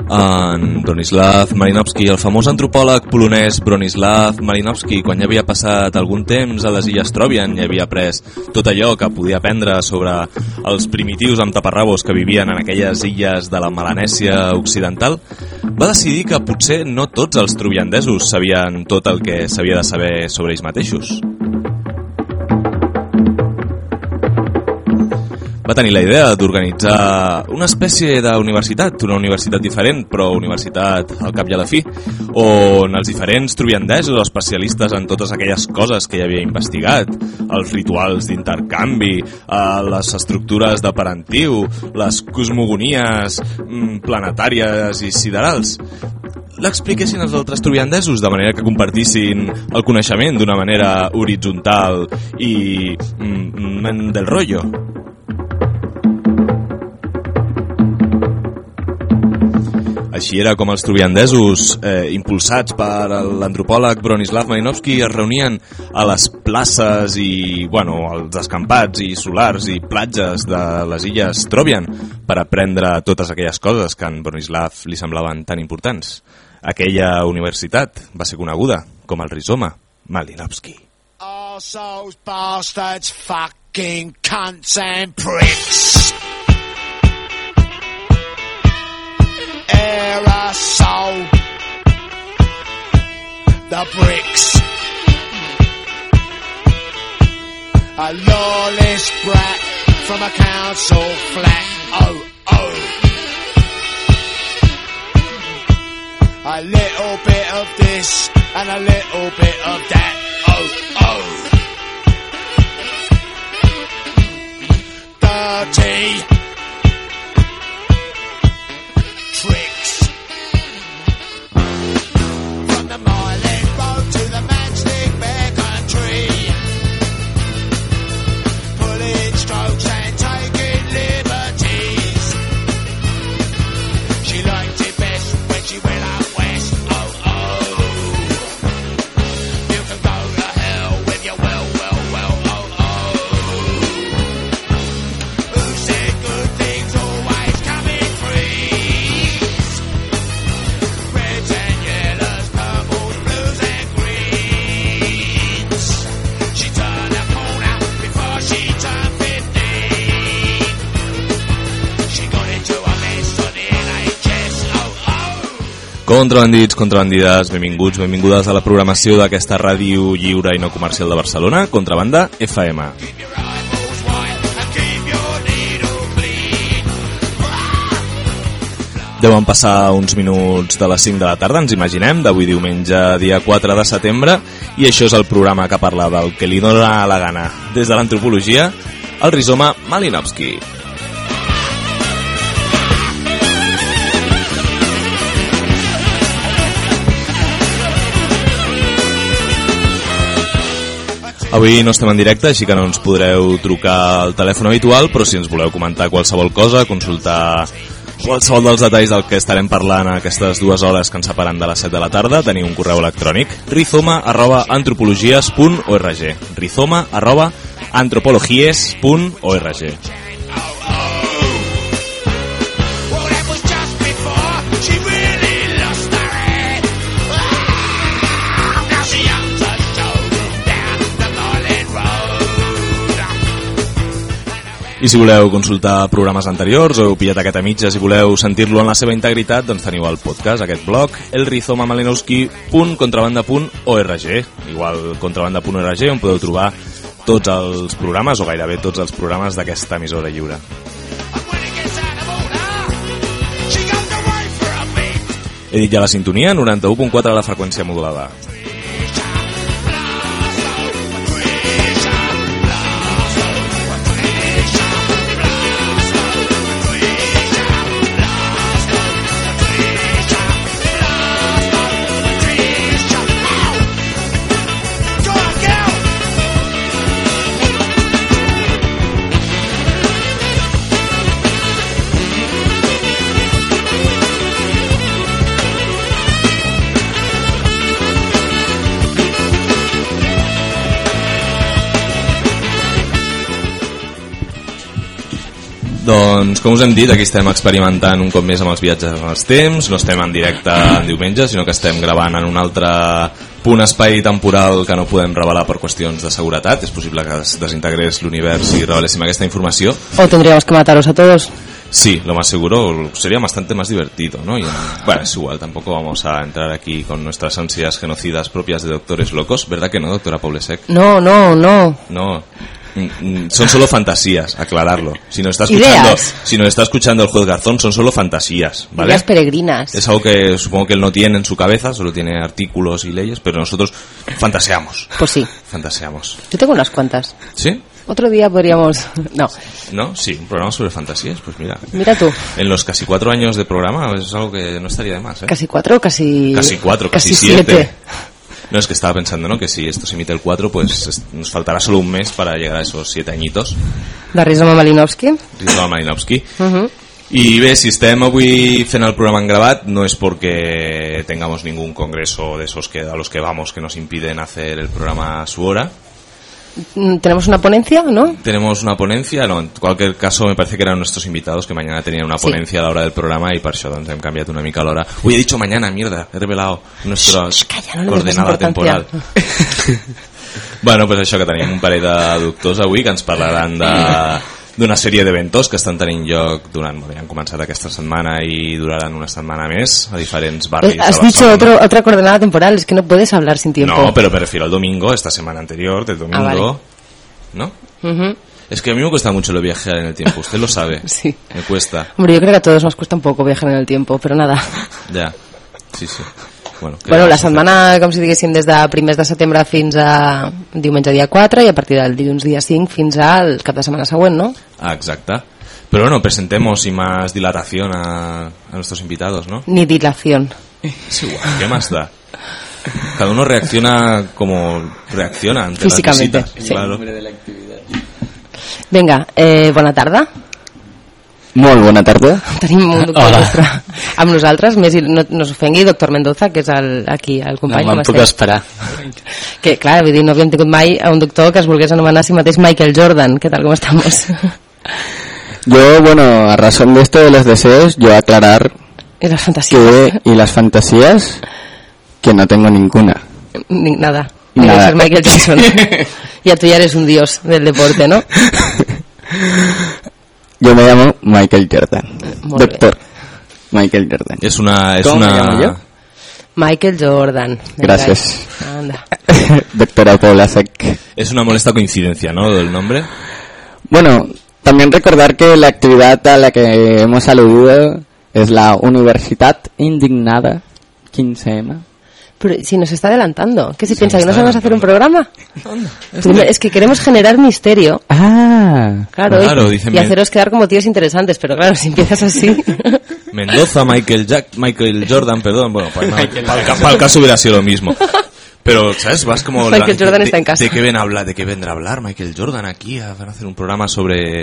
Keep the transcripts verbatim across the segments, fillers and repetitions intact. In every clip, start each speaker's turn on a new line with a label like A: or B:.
A: En Bronislaw Malinowski, el famós antropòleg polonès Bronislaw Malinowski, quan ja havia passat algun temps a les illes Trovian i havia après tot allò que podia aprendre sobre els primitius amb taparrabos que vivien en aquelles illes de la Melanèsia occidental, va decidir que potser no tots els troviandesos sabien tot el que s'havia de saber sobre ells mateixos. Va tenir la idea d'organitzar una espècie d'universitat, una universitat diferent, però universitat al cap i a la fi, on els diferents troviandesos, especialistes en totes aquelles coses que ja havia investigat, els rituals d'intercanvi, les estructures de parentiu, les cosmogonies planetàries i siderals, l'expliquessin als altres troviandesos de manera que compartissin el coneixement d'una manera horitzontal i mm, del rotllo. Així era com els troviandesos, eh, impulsats per l'antropòleg Bronislaw Malinowski, es reunien a les places i, bueno, als escampats i solars i platges de les illes Trovian per aprendre totes aquelles coses que a en Bronislaw li semblaven tan importants. Aquella universitat va ser coneguda com el Rizoma Malinowski.
B: Arseholes, bastards, fucking cunts and pricks. Aerosol, the bricks, a lawless brat from a council flat. Oh, oh, a little bit of this and a little bit of that. Oh, oh, dirty tricks. From the Milan Road to the Matchstick Bear Country, pulling strokes and taking liberties. She liked it best when she went out west. Oh, oh, you can go to hell with your well, well, well. Oh, oh, who said good things always come in free?
A: Contrabandits, contrabandides, benvinguts, benvingudes a la programació d'aquesta ràdio lliure i no comercial de Barcelona, Contrabanda F M. Deuen passar uns minuts de les cinc de la tarda, ens imaginem, d'avui diumenge, dia quatre de setembre, i això és el programa que parla del que li dóna la gana. Des de l'antropologia, el Rizoma Malinowski. Avui no estem en directe, així que no ens podreu trucar al telèfon habitual, però si ens voleu comentar qualsevol cosa, consultar qualsevol dels detalls del que estarem parlant aquestes dues hores que ens separen de les set de la tarda, teniu un correu electrònic, rizoma arroba antropologies punt org, rizoma arroba antropologies punt org. I si voleu consultar programes anteriors o heu pillat aquest a mitges i voleu sentir-lo en la seva integritat, doncs teniu el podcast, aquest blog, el rizoma malinowski punt contrabanda punt org, igual contrabanda punt org, on podeu trobar tots els programes, o gairebé tots els programes d'aquesta emissora lliure. He dit ja la sintonia, noranta-u punt quatre a la freqüència modulada. Doncs, com us hem dit, aquí estem experimentant un cop més amb els viatges en els temps. No estem en directe en diumenge, sinó que estem gravant en un altre punt espai temporal que no podem revelar per qüestions de seguretat. És possible que es desintegrés l'univers si reveléssim aquesta informació.
C: O tendríamos que mataros a todos.
A: Sí, lo más seguro sería bastante más divertido, ¿no? Y, bueno, es igual, tampoco vamos a entrar aquí con nuestras ansias genocidas propias de doctores locos, ¿verdad que no, doctora Paulesec?
C: No, no, no.
A: No, son solo fantasías, aclararlo. Si nos está escuchando,
C: Ideas.
A: si nos está escuchando el juez Garzón, son solo fantasías, ¿vale?
C: Ideas peregrinas.
A: Es algo que supongo que él no tiene en su cabeza, solo tiene artículos y leyes, pero nosotros fantaseamos.
C: Pues sí.
A: Fantaseamos.
C: Yo tengo unas cuantas.
A: ¿Sí?
C: Otro día podríamos... No.
A: ¿No? Sí, un programa sobre fantasías, pues mira.
C: Mira tú.
A: En los casi cuatro años de programa es algo que no estaría de más, ¿eh?
C: Casi cuatro, casi...
A: Casi cuatro, casi,
C: casi
A: siete.
C: siete.
A: No, es que estaba pensando, ¿no? Que si esto se emite el cuatro, pues es, nos faltará solo un mes para llegar a esos siete añitos.
C: De Rizoma Malinowski.
A: Rizoma Malinowski.
C: Uh-huh.
A: I bé, si estem avui fent el programa en gravat no es porque tengamos ningún congreso de esos que, a los que vamos que nos impiden hacer el programa a su hora.
C: Tenemos una ponencia, ¿no?
A: Tenemos una ponencia, no, en cualquier caso me parece que eran nuestros invitados que mañana tenían una ponencia sí. a la hora del programa y per això doncs hem canviat una mica l'hora. Uy, he dicho mañana, mierda, he revelado nuestra
C: no
A: coordenada temporal. Bueno, pues això, que tenim un parell de doctors avui que ens parlaran de d'una sèrie d'eventos que estan tenint lloc durant, bueno, ja han començat aquesta setmana i duraran una setmana més a diferents barris de
C: Has
A: Barcelona.
C: dicho otro, otra coordenada temporal, es que no puedes hablar sin tiempo.
A: No, pero me refiero al domingo, esta semana anterior, del domingo,
C: ah, vale.
A: ¿no?
C: Uh-huh.
A: Es que a mí me cuesta mucho lo viajar en el tiempo, usted lo sabe.
C: Sí.
A: Me cuesta.
C: Hombre, yo creo que a todos nos cuesta un poco viajar en el tiempo, pero nada.
A: Ja, sí, sí. Bueno,
C: bueno la setmana, com si diguéssim, des de primers de setembre fins a diumenge dia quatre i a partir del dilluns dia cinc fins al cap de setmana següent, ¿no?
A: Ah, exacte. Pero bueno, presentemos sin más dilatación a, a nuestros invitados, ¿no?
C: Ni dilación.
A: Es igual, ¿qué más da? Cada uno reacciona como reacciona ante
C: físicamente,
A: las visitas.
C: Sí.
A: Claro.
C: Vinga, eh, bona tarda.
D: Molt bona tarda.
C: Tenim un doctor nostre amb nosaltres, més no, no s'ofengui, doctor Mendoza, que és el, aquí el company.
D: No me'n puc esperar.
C: Que clar, vull dir, no havíem tingut mai a un doctor que es volgués anomenar a si mateix Michael Jordan. ¿Qué tal, cómo estamos?
D: Yo, bueno, a razón de esto de los deseos, yo aclarar
C: ¿Y las fantasías?
D: Que, y las fantasías que no tengo ninguna.
C: Ni, nada.
D: Nada.
C: Ser Michael Jackson. Ya tú ya eres un dios del deporte, ¿no?
D: Yo me llamo Michael Jordan.
C: Molt
D: Doctor
C: bé.
D: Michael Jordan.
A: Es una... Es
D: ¿Cómo
A: una...
D: me llamo yo?
C: Michael Jordan.
D: Gracias.
C: Anda.
D: Doctora Paulesec.
A: Es una molesta coincidencia, ¿no? Del nombre.
D: Bueno, también recordar que la actividad a la que hemos aludido es la Universidad Indignada quince eme.
C: Pero si nos está adelantando, ¿qué se
A: Se
C: piensa? ¿Que no sabemos hacer un
A: adelantando.
C: programa? Primero, es que queremos generar misterio.
D: Ah.
C: Claro,
A: Claro,
C: y,
A: dicen
C: y
A: bien.
C: haceros quedar como tíos interesantes, pero claro, si empiezas así...
A: Mendoza, Michael Jack, Michael Jordan, perdón, bueno, para, para, el, ca- para el caso hubiera sido lo mismo. Pero, ¿sabes? Vas como...
C: Michael
A: la-
C: Jordan
A: de,
C: está en casa.
A: ¿De qué, ven a hablar, ¿De qué vendrá a hablar Michael Jordan aquí? A, van a hacer un programa sobre...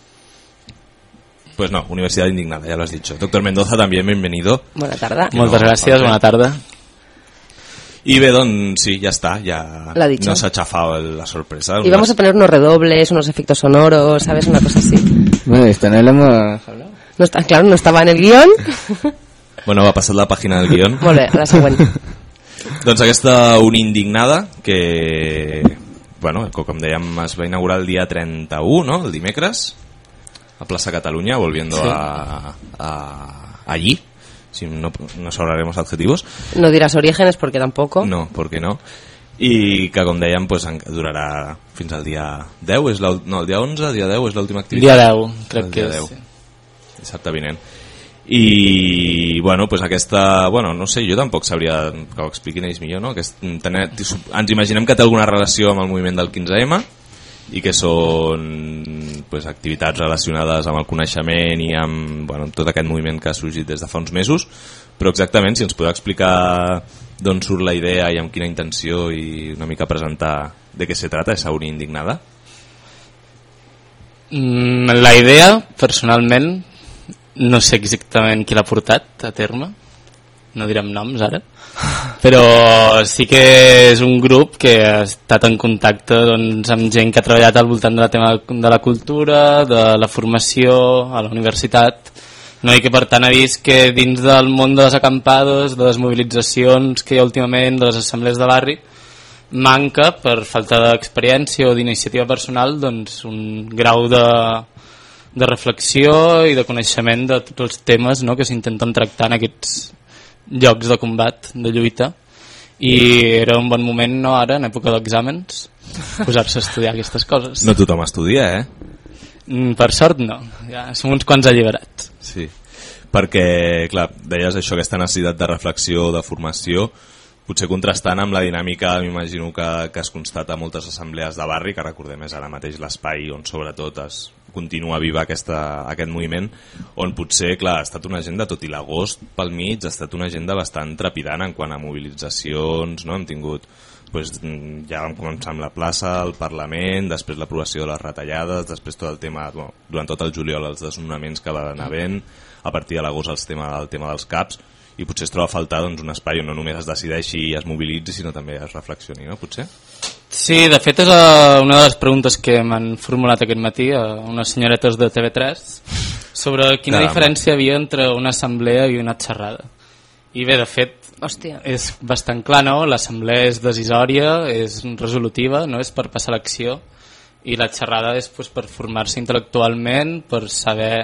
A: Pues no, Universidad Indignada, ya lo has dicho. Doctor Mendoza, también bienvenido.
C: Buena tarda.
A: Que
D: Moltes
A: no,
D: gràcies,
A: ok.
D: bona tarda.
A: Y Bedón, sí, ya está, ya
C: Lo ha dicho.
A: nos ha chafado el- la sorpresa.
C: Y vamos a poner unos redobles, unos efectos sonoros, ¿sabes? Una cosa así.
D: Bueno, esto no lo hemos hablado.
C: No está, claro, no estaba en el guión.
A: Bueno, va a pasar la página del guión.
C: Molt bé, la següent.
A: Doncs aquesta Unindignada, que, bueno, com dèiem, es va inaugurar el dia trenta-u, ¿no? El dimecres, a Plaça Catalunya, volviendo
D: Sí.
A: a, a allí. Si no, nos ahorraremos adjetivos.
C: No dirás orígenes porque tampoco.
A: No, ¿por qué no? I que, com dèiem, pues, en- durarà fins al dia deu, és la, no, el dia onze, el dia deu és l'última activitat.
D: Dia deu, crec
A: El
D: que
A: dia
D: és.
A: deu. Dissabte vinent. I, bueno, pues aquesta... Bueno, no sé, jo tampoc sabria que ho expliquin ells millor, no? Aquest, tener, ens imaginem que té alguna relació amb el moviment del quinze eme i que són pues, activitats relacionades amb el coneixement i amb, bueno, amb tot aquest moviment que ha sorgit des de fa uns mesos, però exactament, si ens podeu explicar d'on surt la idea i amb quina intenció i una mica presentar de què se trata esa Uni Indignada.
E: Mm, La idea, personalment, no sé exactament qui l'ha portat a terme. no direm noms ara, però sí que és un grup que ha estat en contacte doncs, amb gent que ha treballat al voltant de la tema de la cultura, de la formació a la universitat, no? I que per tant ha vist que dins del món de les acampades, de les mobilitzacions que hi ha últimament, de les assemblees de barri, manca, per falta d'experiència o d'iniciativa personal, doncs, un grau de, de reflexió i de coneixement de tots els temes, no?, que s'intenten tractar en aquests llocs de combat, de lluita, i era un bon moment, no, ara, en època d'exàmens, posar-se a estudiar aquestes coses.
A: No tothom estudia, eh?
E: Per sort no, ja som uns quants alliberats.
A: Sí, perquè, clar, deies això, aquesta necessitat de reflexió, de formació, potser contrastant amb la dinàmica, m'imagino que, que es constata a moltes assemblees de barri, que recordem és ara mateix l'espai on sobretot es continua viva aquesta, aquest moviment, on potser, clar, ha estat una agenda, tot i l'agost pel mig, ha estat una agenda bastant trepidant en quant a mobilitzacions, no? Hem tingut, doncs, ja vam començar amb la plaça, el Parlament, després l'aprovació de les retallades, després tot el tema, bueno, durant tot el juliol els desnonaments que van havent, a partir de l'agost el tema, el tema dels CAPs, i potser es troba a faltar doncs, un espai on no només es decideixi i es mobilitzi, sinó també es reflexioni, no? Potser?
E: Sí, de fet és una de les preguntes que m'han formulat aquest matí a unes senyoretes de T V tres sobre quina Caramba. diferència hi havia entre una assemblea i una xerrada. I bé, de fet,
C: Hòstia.
E: és bastant clar, no? L'assemblea és decisòria, és resolutiva, no? És per passar l'acció, i la xerrada és pues, per formar-se intel·lectualment, per saber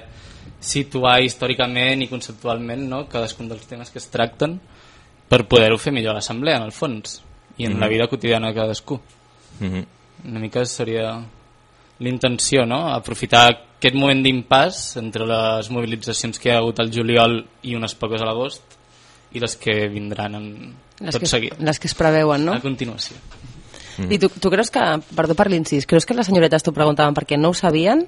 E: situar històricament i conceptualment, no?, cadascun dels temes que es tracten, per poder-ho fer millor a l'assemblea, en el fons, i en mm-hmm. la vida quotidiana de cadascú. Mm-hmm. Una mica seria l'intenció, no?, aprofitar aquest moment d'impàs entre les mobilitzacions que hi ha hagut al juliol i unes poques a l'agost i les que vindran en
C: les
E: tot
C: que,
E: seguit.
C: Les que es preveuen, no?
E: A continuació.
C: I tu, tu creus que, perdó per l'incís, creus que les senyoretes t'ho preguntaven perquè no ho sabien?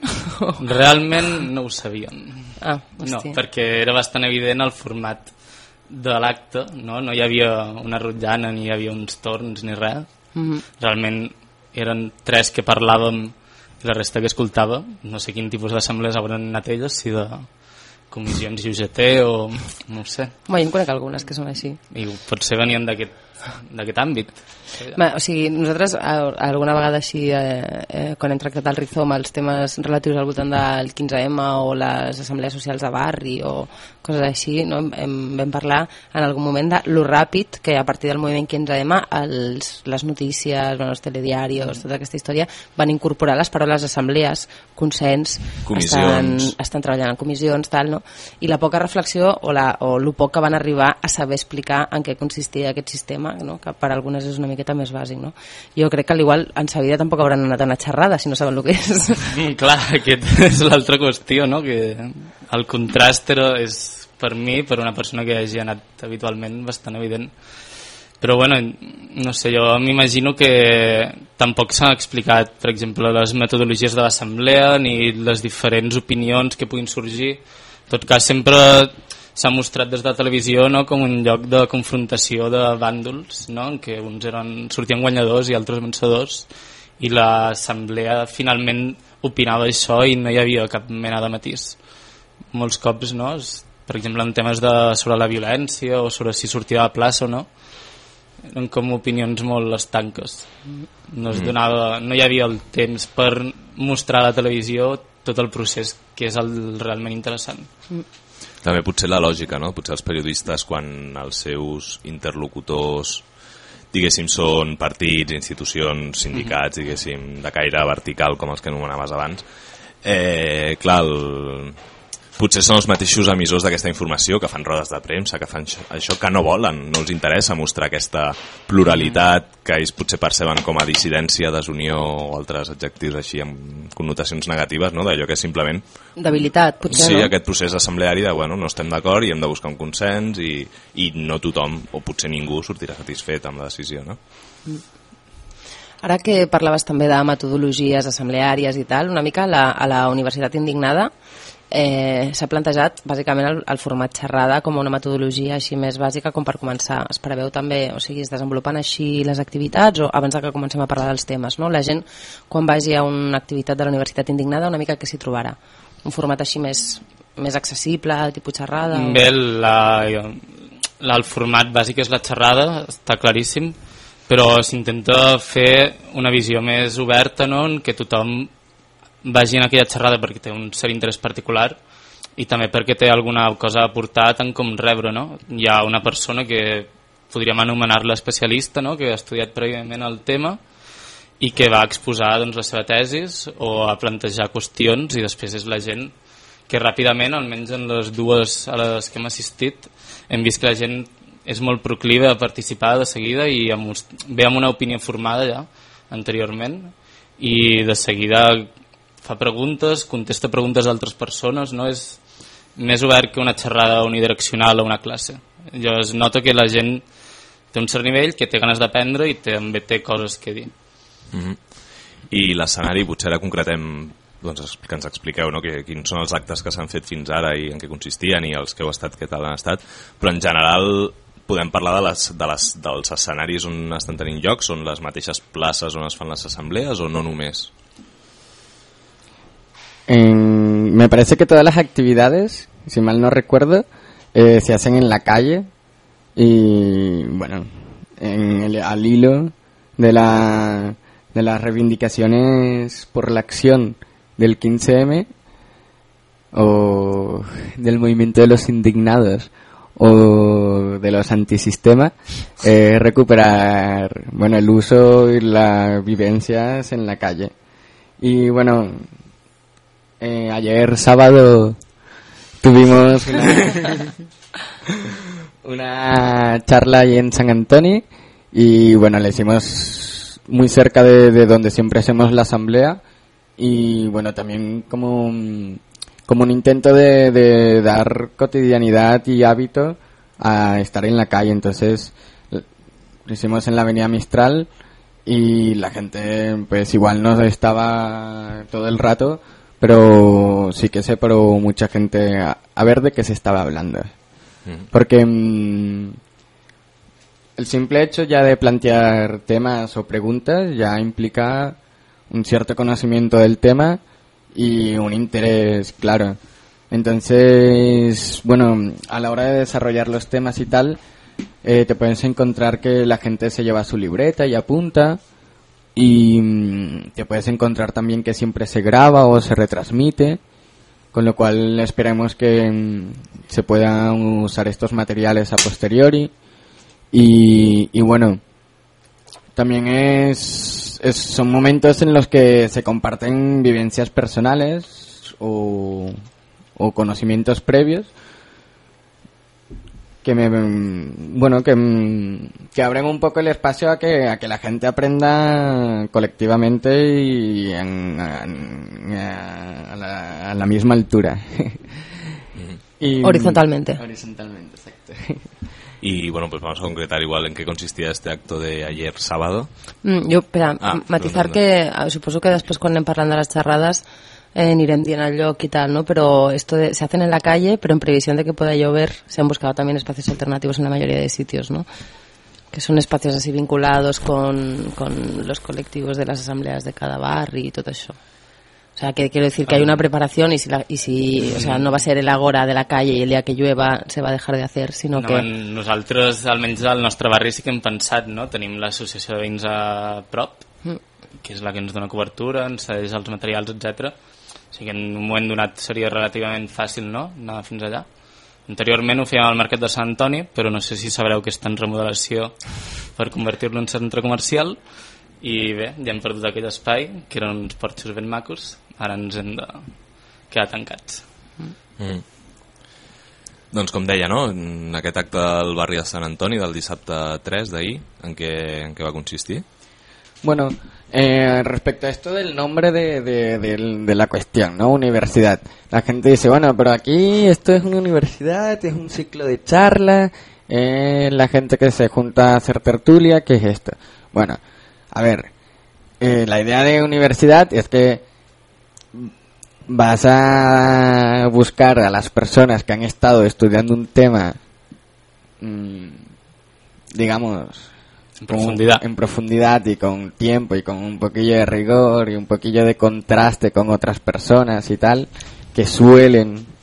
E: Realment no ho sabien.
C: Ah,
E: no, perquè era bastant evident el format de l'acte, no? No hi havia una rotllana, ni hi havia uns torns, ni res. Mm-hmm. Realment eren tres que parlàvem i la resta que escoltava. No sé quin tipus d'assemblees hauran anat elles, si de comissions I U G T o no ho sé.
C: Bé, jo en conec algunes que són així.
E: I potser venien d'aquest d'aquest àmbit.
C: Ma, o sigui, nosaltres alguna vegada així eh, eh, quan hem tractat el Rizoma els temes relatius al voltant del quinze eme o les assemblees socials de barri o coses així, no? Hem, vam parlar en algun moment de lo ràpid que a partir del moviment quinze eme els, les notícies, bueno, els telediaris, tota aquesta història van incorporar les paraules assemblees, consens, estan, estan treballant en comissions, tal, no? I la poca reflexió o, la, o lo poc que van arribar a saber explicar en què consistia aquest sistema, no? Que per algunes és una miqueta més bàsic, no? Jo crec que al igual en sa vida tampoc hauran anat a una xerrada si no saben el que és.
E: Mm, clar, aquest és l'altra qüestió, no? Que el contrast era, és per mi, per una persona que hagi anat habitualment, bastant evident. Però bueno, no sé, jo m'imagino que tampoc s'han explicat, per exemple, les metodologies de l'assemblea ni les diferents opinions que puguin sorgir. En tot cas, sempre s'ha mostrat des de la televisió, no?, com un lloc de confrontació de bàndols, no?, en què uns eren, sortien guanyadors i altres vencedors, i l'assemblea finalment opinava això i no hi havia cap mena de matís. Molts cops, no?, per exemple en temes de, sobre la violència o sobre si sortia a la plaça o no, eren com opinions molt estanques. No, es donava, no hi havia el temps per mostrar a la televisió tot el procés que és el realment interessant.
A: També potser la lògica, no? Potser els periodistes, quan els seus interlocutors, diguéssim, són partits, institucions, sindicats, diguéssim, de caire vertical, com els que anomenaves abans, eh, clar, el... potser són els mateixos emissors d'aquesta informació que fan rodes de premsa, que fan això, que no volen, no els interessa mostrar aquesta pluralitat que ells potser perceben com a dissidència, desunió o altres adjectius així amb connotacions negatives, no? D'allò que és simplement
C: debilitat, potser,
A: sí,
C: no?
A: Aquest procés assembleari de, bueno, no estem d'acord i hem de buscar un consens i, i no tothom, o potser ningú, sortirà satisfet amb la decisió, no?
C: Mm. Ara que parlaves també de metodologies assembleàries i tal, una mica la, a la Universitat Indignada eh, s'ha plantejat bàsicament el, el format xerrada com una metodologia així més bàsica com per començar. Es preveu també, o sigui, es desenvolupen així les activitats o abans que comencem a parlar dels temes, no? La gent quan vagi a una activitat de la Universitat Indignada una mica que s'hi trobarà? Un format així més, més accessible, tipus xerrada?
E: Bé, la, el format bàsic és la xerrada, està claríssim, però s'intenta fer una visió més oberta, no?, en què tothom vagi en aquella xerrada perquè té un cert interès particular i també perquè té alguna cosa a aportar tant com rebre, no? Hi ha una persona que podríem anomenar-la especialista, no?, que ha estudiat prèviament el tema i que va exposar, doncs, la seva tesis o a plantejar qüestions, i després és la gent que ràpidament, almenys en les dues a les que hem assistit, hem vist que la gent és molt proclive a participar de seguida i amb, ve amb una opinió formada ja anteriorment, i de seguida fa preguntes, contesta preguntes d'altres persones, no? És més obert que una xerrada unidireccional o una classe. Jo es nota que la gent té un cert nivell, que té ganes d'aprendre i també té coses que dir.
A: Mm-hmm. I l'escenari, potser ara concretem, doncs, que ens expliqueu, no?, que, quins són els actes que s'han fet fins ara i en què consistien i els que heu estat, què tal han estat, però en general podem parlar de les, de les, dels escenaris on estan tenint lloc, són les mateixes places on es fan les assemblees o no només?
D: En, me parece que todas las actividades, si mal no recuerdo, eh, se hacen en la calle y, bueno, en el, al hilo de, la, de las reivindicaciones por la acción del quince eme o del movimiento de los indignados o de los antisistemas, eh, recuperar, bueno, el uso y las vivencias en la calle. Y, bueno, Eh, ayer sábado tuvimos una, una charla ahí en San Antonio y bueno, la hicimos muy cerca de, de donde siempre hacemos la asamblea y bueno, también como un, como un intento de, de dar cotidianidad y hábito a estar en la calle. Entonces lo hicimos en la avenida Mistral y la gente pues igual no estaba todo el rato, pero sí que se paró mucha gente a, a ver de qué se estaba hablando. Mm. Porque mmm, el simple hecho ya de plantear temas o preguntas ya implica un cierto conocimiento del tema y un interés claro. Entonces, bueno, a la hora de desarrollar los temas y tal, eh, te puedes encontrar que la gente se lleva su libreta y apunta. Y te puedes encontrar también que siempre se graba o se retransmite, con lo cual esperemos que se puedan usar estos materiales a posteriori. Y, y bueno, también es, es son momentos en los que se comparten vivencias personales o, o conocimientos previos que me bueno que, que abren un poco el espacio a que a que la gente aprenda colectivamente y en, en, a, la, a la misma altura. Y,
C: horizontalmente.
D: Horizontalmente, exacto.
A: Y bueno, pues vamos a concretar igual en qué consistía este acto de ayer sábado.
C: Mm, jo, espera, ah, matizar que suposo que després quan anem parlant de les xerrades Eh, anirem dient el lloc y tal, ¿no? Pero esto de, se hacen en la calle, pero en previsión de que pueda llover, se han buscado también espacios alternativos en la mayoría de sitios, ¿no? Que son espacios así vinculados con, con los colectivos de las asambleas de cada barrio y todo eso. O sea, que quiero decir que hay una preparación y si, la, y si o sea, no va a ser el agora de la calle y el día que llueva se va a dejar de hacer, sino
E: no,
C: que...
E: Nosaltres, almenys al nostre barri, sí que hem pensat, no? Tenim l'associació de veïns a prop, mm. que és la que ens dona cobertura, ens cedeix els materials, etcètera. O sigui que en un moment donat seria relativament fàcil, no?, anar fins allà. Anteriorment ho fèiem al Mercat de Sant Antoni, però no sé si sabreu que està en remodelació per convertir-lo en centre comercial i bé, ja hem perdut aquell espai, que eren uns porxos ben macos, ara ens hem de quedar tancats.
A: Mm. Doncs com deia, no?, en aquest acte al barri de Sant Antoni del dissabte tres d'ahir, en què, en què va consistir?
D: Bueno, eh, respecto a esto del nombre de, de, de, de la cuestión, ¿no? Universidad. La gente dice, bueno, pero aquí esto es una universidad, es un ciclo de charla, eh, la gente que se junta a hacer tertulia, ¿qué es esto? Bueno, a ver, eh, la idea de universidad es que vas a buscar a las personas que han estado estudiando un tema, mmm, digamos...
E: En profundidad.
D: Con, en profundidad y con tiempo y con un poquillo de rigor y un poquillo de contraste con otras personas y tal, que suelen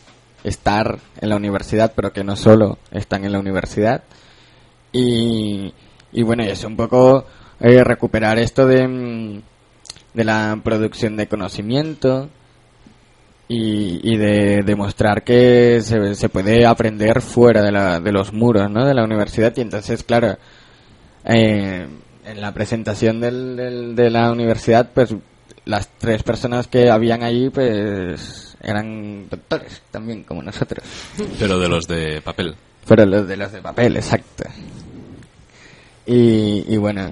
D: estar en la universidad, pero que no solo están en la universidad. Y, y bueno, y es un poco eh, recuperar esto de, de la producción de conocimiento y, y de demostrar que se, se puede aprender fuera de, la, de los muros, ¿no?, de la universidad. Y entonces, claro, eh, en la presentación del, del, de la universidad, pues las tres personas que habían allí, pues eran doctores también, como nosotros.
A: Pero de los de papel.
D: Pero los de los de papel, exacto. Y, y bueno,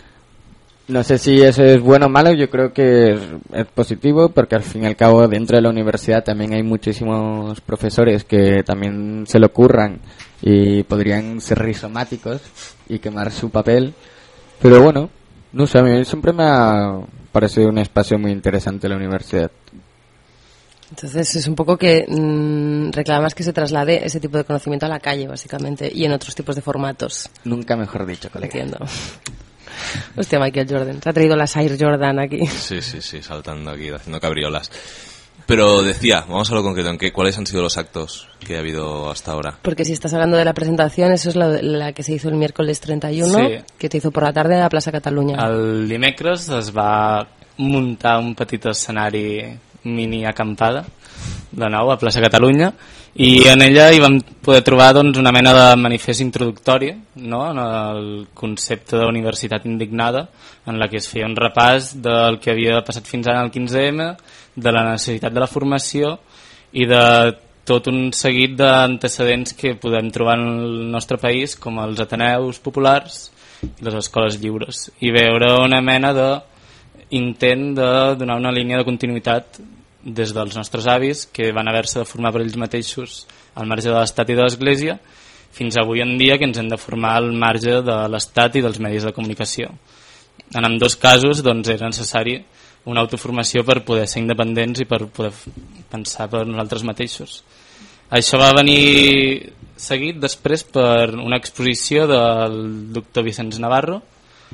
D: no sé si eso es bueno o malo, yo creo que es, es positivo, porque al fin y al cabo dentro de la universidad también hay muchísimos profesores que también se lo curran y podrían ser rizomáticos y quemar su papel. Pero bueno, no sé, a mí siempre me ha parecido un espacio muy interesante la universidad.
C: Entonces es un poco que mmm, reclamas que se traslade ese tipo de conocimiento a la calle, básicamente, y en otros tipos de formatos.
D: Nunca mejor dicho, colega.
C: Entiendo. Hostia, Michael Jordan. Se ha traído las Air Jordan aquí.
A: Sí, sí, sí, saltando aquí, haciendo cabriolas. Pero decía, vamos a lo concreto, ¿en qué, ¿cuáles han sido los actos que ha habido hasta ahora?
C: Porque si estás hablando de la presentación, eso es la, la que se hizo el miércoles treinta y uno, sí, que se hizo por la tarde a la plaça Catalunya.
E: El dimecres es va muntar un petit escenari mini acampada de nou a plaça Catalunya, i en ella hi vam poder trobar doncs, una mena de manifest introductori, no?, en el concepte d'universitat indignada, en la que es feia un repàs del que havia passat fins ara al quinze eme, de la necessitat de la formació i de tot un seguit d'antecedents que podem trobar en el nostre país, com els ateneus populars i les escoles lliures, i veure una mena d'intent de donar una línia de continuïtat des dels nostres avis, que van haver-se de formar per ells mateixos al marge de l'Estat i de l'Església, fins avui en dia que ens hem de formar al marge de l'Estat i dels medis de comunicació. En ambdós casos doncs, era necessari una autoformació per poder ser independents i per poder pensar per nosaltres mateixos. Això va venir seguit després per una exposició del doctor Vicenç Navarro,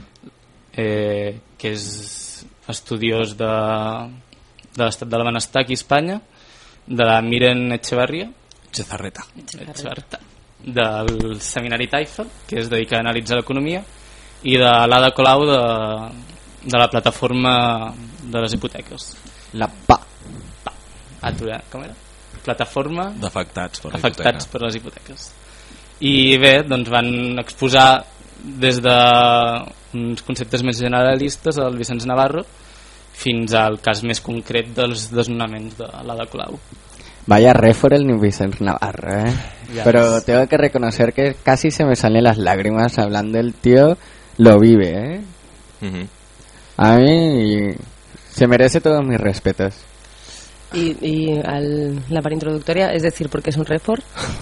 E: eh, que és estudiós de... de l'estat del benestar aquí a Espanya, de la Miren Echevarria
A: Echezarreta.
E: Echezarreta del seminari Taifa, que es dedica a analitzar l'economia, i de l'Ada Colau de, de la plataforma de les hipoteques,
D: la P A
E: Pa. Atura, com era? Plataforma
A: d'afectats per,
E: afectats per les hipoteques. I bé, doncs van exposar des d'uns conceptes més generalistes del Vicenç Navarro fins al cas més concret dels desnonaments de l'Ada Colau.
D: Vaya réfor el Vicenç Navarro, ¿eh? Ya Pero ves. Tengo que reconocer que casi se me salen las lágrimas hablando del tío, lo vive, ¿eh? Uh-huh. A mí se merece todos mis respetos.
C: ¿Y, y al, la parte introductoria, es decir, por qué es un réfor?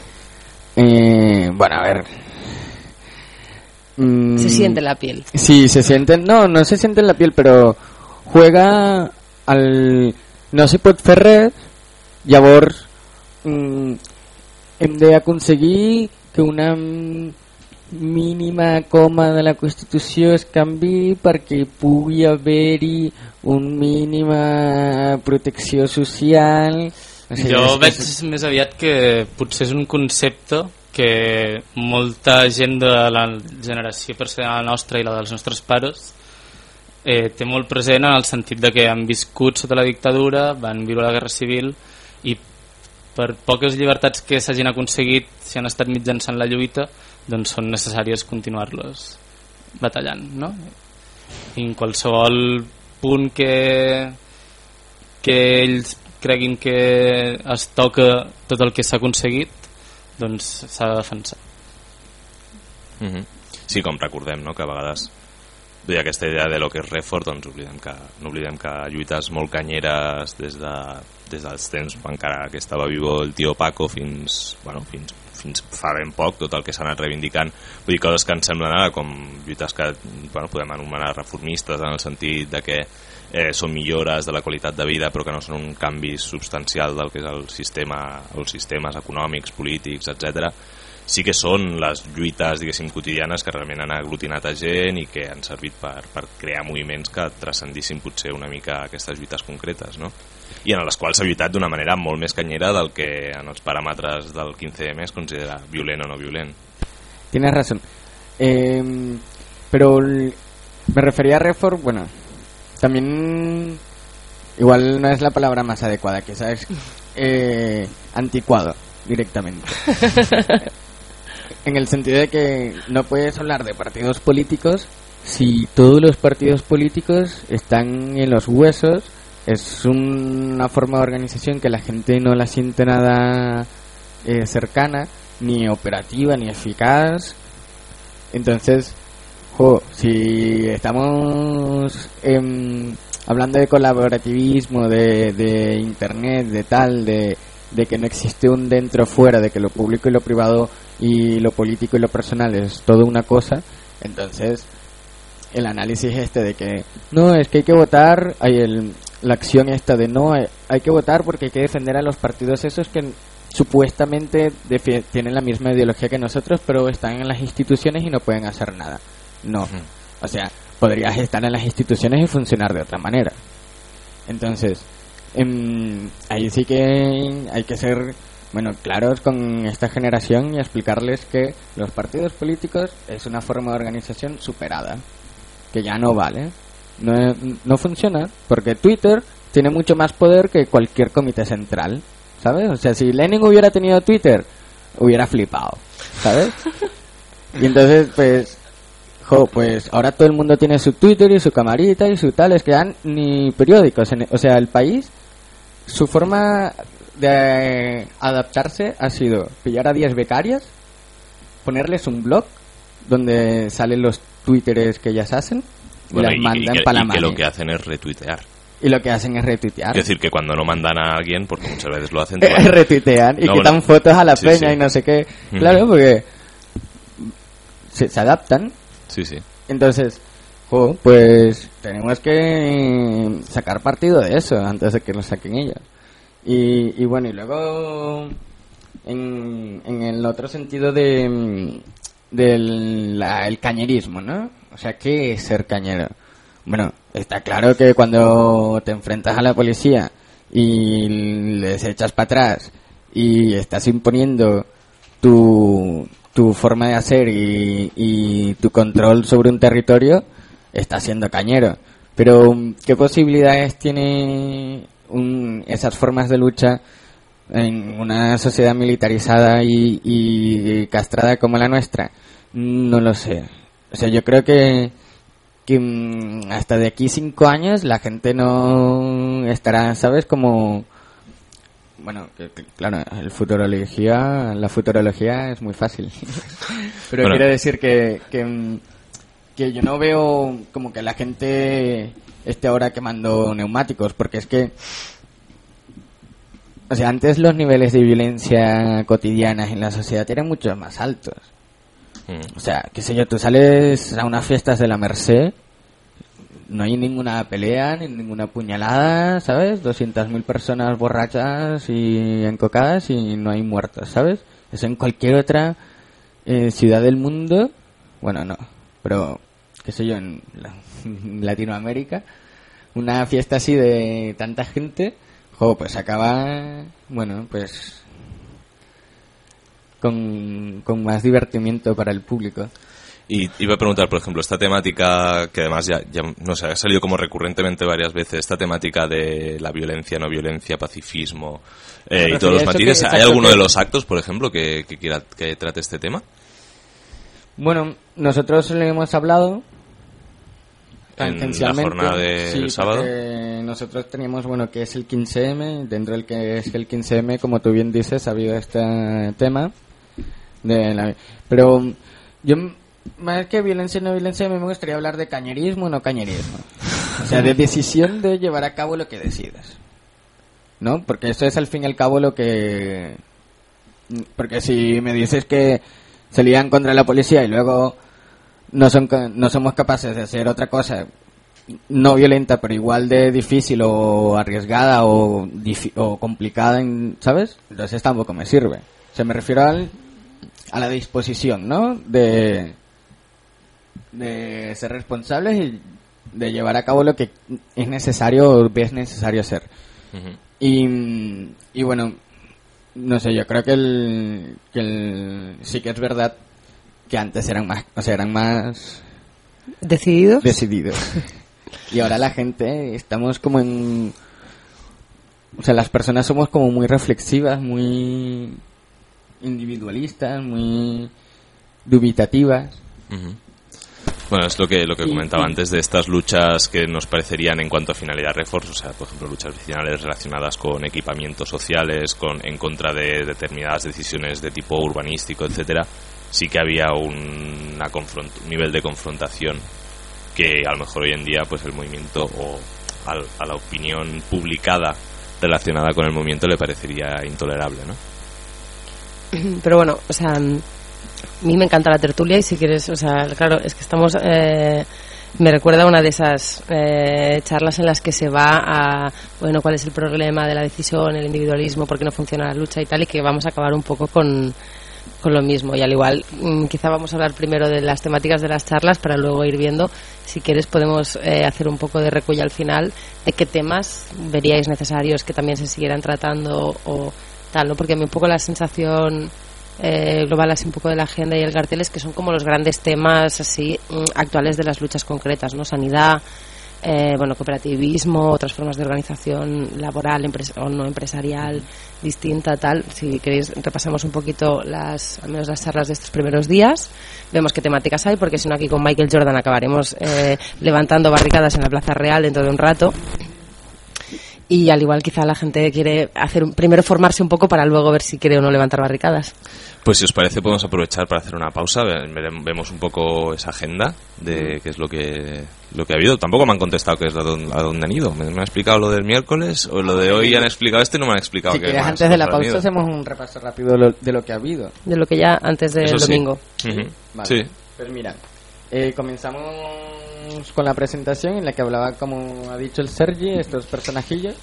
D: Eh, bueno, a ver... Mm,
C: se siente en la piel.
D: Sí, se siente... No, no se siente en la piel, pero... juega al no se pot fer res, llavors mm, hem d'aconseguir que una mínima coma de la Constitució es canvi perquè pugui haver-hi un mínima protecció social.
E: O sigui, jo veig és... més aviat que potser és un concepte que molta gent de la generació per ser la nostra i la dels nostres pares Eh, té molt present en el sentit de que han viscut sota la dictadura, van viure la guerra civil i per poques llibertats que s'hagin aconseguit, si han estat mitjançant la lluita, doncs són necessàries continuar-les batallant, no? I en qualsevol punt que que ells creguin que es toca tot el que s'ha aconseguit, doncs s'ha de defensar.
A: Mm-hmm. Sí, com recordem, no?, que a vegades i aquesta idea de lo que és réfor, doncs oblidem que, no oblidem que lluites molt canyeres des, de, des dels temps encara que estava vivo el tio Paco fins, bueno, fins, fins fa ben poc, tot el que s'ha anat reivindicant, vull dir, coses que ens semblen ara com lluites que bueno, podem anomenar reformistes en el sentit de que eh, són millores de la qualitat de vida però que no són un canvi substancial del que és el sistema, els sistemes econòmics, polítics, etcètera. sí que són les lluites, diguéssim, quotidianes que realment han aglutinat a gent i que han servit per, per crear moviments que transcendissin potser una mica aquestes lluites concretes, no? I en les quals s'ha lluitat d'una manera molt més canyera del que en els paràmetres del quince eme es considera violent o no violent.
D: Tienes razón. Eh, pero me refería a Reform, bueno, también igual no es la palabra más adecuada, quizás es eh, anticuado directamente. En el sentido de que no puedes hablar de partidos políticos si todos los partidos políticos están en los huesos. Es una forma de organización que la gente no la siente nada eh, cercana, ni operativa, ni eficaz. Entonces, jo, si estamos eh, hablando de colaborativismo, de, de internet, de tal, de, de que no existe un dentro fuera, de que lo público y lo privado y lo político y lo personal es todo una cosa, entonces el análisis este de que no, es que hay que votar, hay el, la acción esta de no, hay, hay que votar porque hay que defender a los partidos esos que supuestamente defi- tienen la misma ideología que nosotros, pero están en las instituciones y no pueden hacer nada. No, uh-huh. O sea, podrías estar en las instituciones y funcionar de otra manera. Entonces, eh, ahí sí que hay que ser, bueno, claros con esta generación y explicarles que los partidos políticos es una forma de organización superada, que ya no vale, no, no funciona, porque Twitter tiene mucho más poder que cualquier comité central, ¿sabes? O sea, si Lenin hubiera tenido Twitter, hubiera flipado, ¿sabes? Y entonces, pues, jo, pues ahora todo el mundo tiene su Twitter y su camarita y su tal, es que ya ni periódicos, en, o sea, el país, su forma de adaptarse ha sido pillar a diez becarias, ponerles un blog donde salen los twitteres que ellas hacen y
A: bueno,
D: las
A: y,
D: mandan
A: y que,
D: para la
A: y que
D: mano.
A: lo que hacen es retuitear.
D: Y lo que hacen es retuitear.
A: Es decir, que cuando no mandan a alguien, porque muchas veces lo hacen...
D: retuitean y
A: no,
D: quitan
A: bueno,
D: fotos a la
A: sí,
D: peña
A: sí.
D: y no sé qué.
A: Mm.
D: Claro, porque se, se adaptan.
A: Sí, sí.
D: Entonces, jo, pues tenemos que sacar partido de eso antes de que lo saquen ellos. Y, y bueno, y luego en, en el otro sentido de del la, el cañerismo, ¿no? O sea, ¿qué es ser cañero? Bueno, está claro que cuando te enfrentas a la policía y les echas para atrás y estás imponiendo tu, tu forma de hacer y, y tu control sobre un territorio, estás siendo cañero. Pero, ¿qué posibilidades tiene un, esas formas de lucha en una sociedad militarizada y, y castrada como la nuestra? No lo sé. O sea, yo creo que que hasta de aquí cinco años la gente no estará, ¿sabes? Como, bueno, que, que, claro, el futurología, la futurología es muy fácil. Pero bueno, quiero decir que, que que yo no veo como que la gente esté ahora quemando neumáticos, porque es que, o sea, antes los niveles de violencia cotidianas en la sociedad eran mucho más altos. O sea, qué sé yo, tú sales a unas fiestas de la Merced, no hay ninguna pelea, ni ninguna puñalada, ¿sabes? doscientas mil personas borrachas y encocadas y no hay muertos, ¿sabes? Eso en cualquier otra eh, ciudad del mundo, bueno, no, pero, qué sé yo, en, la, en Latinoamérica, una fiesta así de tanta gente, jo, pues acaba, bueno, pues... Con, con más divertimiento para el público.
A: Y iba a preguntar, por ejemplo, esta temática que además ya, ya no sé, ha salido como recurrentemente varias veces, esta temática de la violencia, no violencia, pacifismo eh, y todos los matices. ¿Hay alguno de los actos, por ejemplo, que, que quiera que trate este tema?
D: Bueno, nosotros le hemos hablado
A: en la jornada del
D: sí,
A: sábado.
D: Nosotros teníamos, bueno, que es el quince eme, dentro del que es el quince eme, como tú bien dices, ha habido este tema. De la, pero yo, más que violencia y no violencia, a mí me gustaría hablar de cañerismo o no cañerismo. O sea, de decisión de llevar a cabo lo que decidas, ¿no? Porque eso es al fin y al cabo lo que... Porque si me dices que se lían contra la policía y luego no son no somos capaces de hacer otra cosa no violenta, pero igual de difícil o arriesgada o, difi- o complicada, ¿sabes? Entonces tampoco me sirve. O sea, me refiero al... a la disposición, ¿no? De, de ser responsables y de llevar a cabo lo que es necesario o es necesario hacer. Uh-huh. Y, y bueno, no sé, yo creo que el, que el sí que es verdad que antes eran más, o sea, eran más
C: decididos.
D: Decididos. Y ahora la gente estamos como en, o sea, las personas somos como muy reflexivas, muy individualistas, muy dubitativas.
A: Uh-huh. Bueno, es lo que lo que comentaba y, antes de estas luchas que nos parecerían en cuanto a finalidad reforzo, o sea, por ejemplo, luchas vecinales relacionadas con equipamientos sociales, con en contra de determinadas decisiones de tipo urbanístico, etcétera. Sí que había un, una confront, un nivel de confrontación que a lo mejor hoy en día pues el movimiento o al, a la opinión publicada relacionada con el movimiento le parecería intolerable, ¿no?
C: Pero bueno, o sea, a mí me encanta la tertulia y si quieres, o sea, claro, es que estamos... Eh, me recuerda una de esas eh, charlas en las que se va a, bueno, cuál es el problema de la decisión, el individualismo, por qué no funciona la lucha y tal, y que vamos a acabar un poco con, con lo mismo. Y al igual, mmm, quizá vamos a hablar primero de las temáticas de las charlas para luego ir viendo, si quieres podemos eh, hacer un poco de recuella al final de qué temas veríais necesarios que también se siguieran tratando o tal, ¿no? Porque a mí un poco la sensación... Eh, global así un poco de la agenda y el cartel es que son como los grandes temas así mm, actuales de las luchas concretas, ¿no? Sanidad, eh, bueno, cooperativismo, otras formas de organización laboral empres- o no empresarial distinta, tal. Si queréis repasamos un poquito las, al menos las charlas de estos primeros días, vemos qué temáticas hay, porque si no aquí con Michael Jordan acabaremos eh, levantando barricadas en la Plaza Real dentro de un rato. Y al igual quizá la gente quiere hacer un, primero formarse un poco para luego ver si quiere o no levantar barricadas.
A: Pues si os parece podemos aprovechar para hacer una pausa, vemos un poco esa agenda de qué es lo que lo que ha habido. Tampoco me han contestado qué es a dónde, a dónde han ido. Me, me han explicado lo del miércoles o lo de hoy han explicado esto y no me han explicado
D: si
A: qué más.
D: Antes de la pausa hacemos un repaso rápido de lo, de lo que ha habido.
C: De lo que ya antes del
A: Eso
C: domingo.
A: Sí. Uh-huh.
D: Vale.
A: Sí.
D: Pues mira, eh, comenzamos con la presentación en la que hablaba, como ha dicho el Sergi, estos personajillos.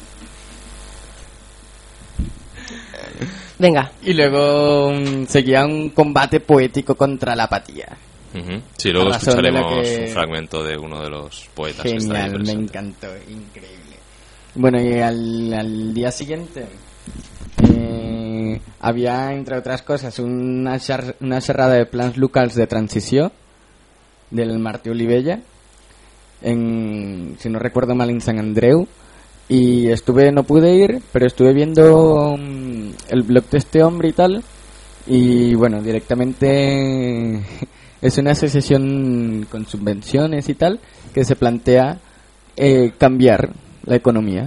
C: Venga.
D: Y luego um, seguía un combate poético contra la apatía.
A: Uh-huh. Sí, luego escucharemos
D: que...
A: un fragmento de uno de los poetas.
D: Genial,
A: que está ahí
D: me encantó, increíble. Bueno, y al, al día siguiente eh, había, entre otras cosas, una, xar, una xerrada de plans locals de transició del Martí Olivella, en, si no recuerdo mal, en Sant Andreu. Y estuve, no pude ir, pero estuve viendo um, el blog de este hombre y tal. Y bueno, directamente es una asociación con subvenciones y tal que se plantea eh, cambiar la economía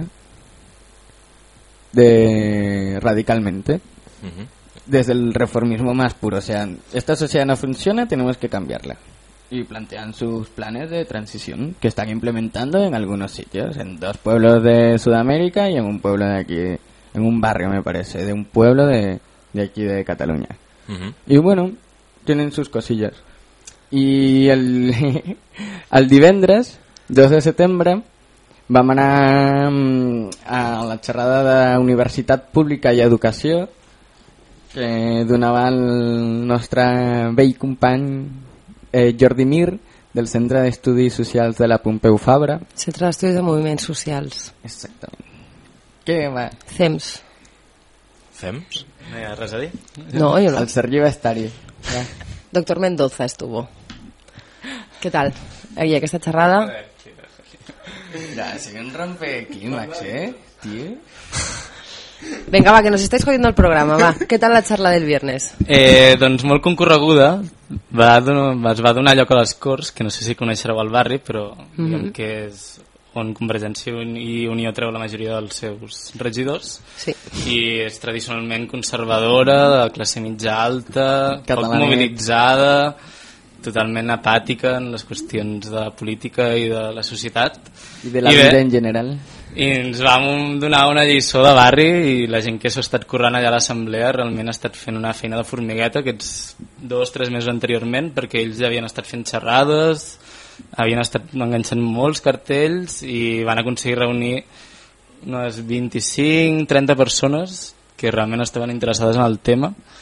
D: de radicalmente. Uh-huh. Desde el reformismo más puro. O sea, esta sociedad no funciona, tenemos que cambiarla. Y plantean sus planes de transición que están implementando en algunos sitios, en dos pueblos de Sudamérica y en un pueblo de aquí, en un barrio me parece, de un pueblo de, de aquí de Cataluña. Uh-huh. Y bueno, tienen sus cosillas. Y el al divendres, dos de setembre, vam anar a la xerrada de Universitat Pública i Educació que donava el nostre vell company Eh, Jordi Mir, del Centre d'Estudis Socials de la Pompeu Fabra.
C: Centre d'Estudis de Moviments Socials.
D: Exactament. Què va?
C: C E M S.
A: C E M S?
E: No hi ha res a dir?
C: No, yo no.
D: El Sergi va estar-hi. Ja.
C: Doctor Mendoza estuvo. ¿Qué tal? Ahí, aquesta xerrada.
D: Ya, si un rompeclímax, ¿eh? Tío.
C: Venga, va, que nos estáis jodiendo el programa, va. ¿Qué tal la charla del viernes?
E: Eh, doncs molt concorreguda. Va donar, es va donar lloc a les Corts, que no sé si coneixereu el barri, però mm-hmm. diguem que és on Convergència i Unió treu la majoria dels seus regidors.
C: Sí.
E: I és tradicionalment conservadora, de classe mitja alta, poc mobilitzada, totalment apàtica en les qüestions de política i de la societat.
D: I de la I vida bé, en general.
E: I ens vam donar una lliçó de barri i la gent que s'ha estat currant allà a l'assemblea realment ha estat fent una feina de formigueta aquests dos o tres mesos anteriorment, perquè ells ja havien estat fent xerrades, havien estat enganxant molts cartells i van aconseguir reunir unes vint-i-cinc trenta persones que realment estaven interessades en el tema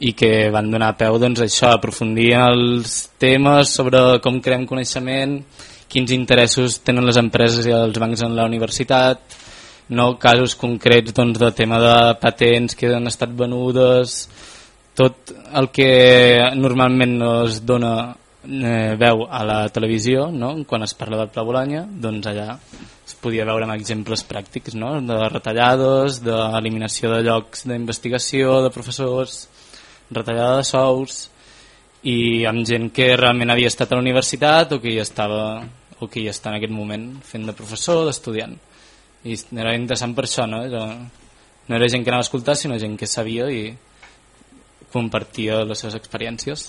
E: i que van donar peu doncs, a això, a aprofundir en els temes sobre com creem coneixement, quins interessos tenen les empreses i els bancs en la universitat, no casos concrets doncs, de tema de patents que han estat venudes, tot el que normalment no es dona eh, veu a la televisió, no? Quan es parla del Pla Bolonya, doncs allà es podia veure amb exemples pràctics, no? De retallades, d'eliminació de llocs d'investigació, de professors, retallada de sous, i amb gent que realment havia estat a la universitat o que hi estava o que hi està en aquest moment fent de professor o d'estudiant. I era interessant per això, no? Era, no era gent que anava a escoltar, sinó gent que sabia i compartia les seves experiències.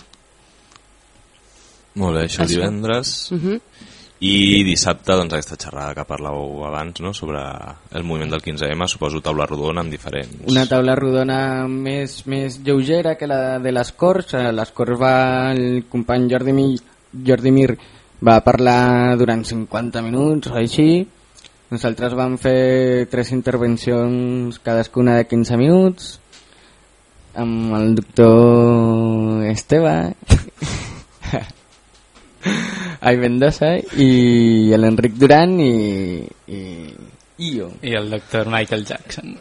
A: Molt bé, això, això. divendres. Uh -huh. I dissabte, doncs, aquesta xerrada que parlàveu abans, no?, sobre el moviment del quinze eme, suposo taula rodona amb diferents...
D: Una taula rodona més, més lleugera que la de les Corts. A les Corts va el company Jordi Mir, Jordi Mir va parlar durant cinquanta minuts o així. Nosaltres vam fer tres intervencions cadascuna de quinze minuts amb el doctor Esteve Ai Mendoza i l'Enric Duran i, i, i jo.
E: I el doctor Michael Jackson.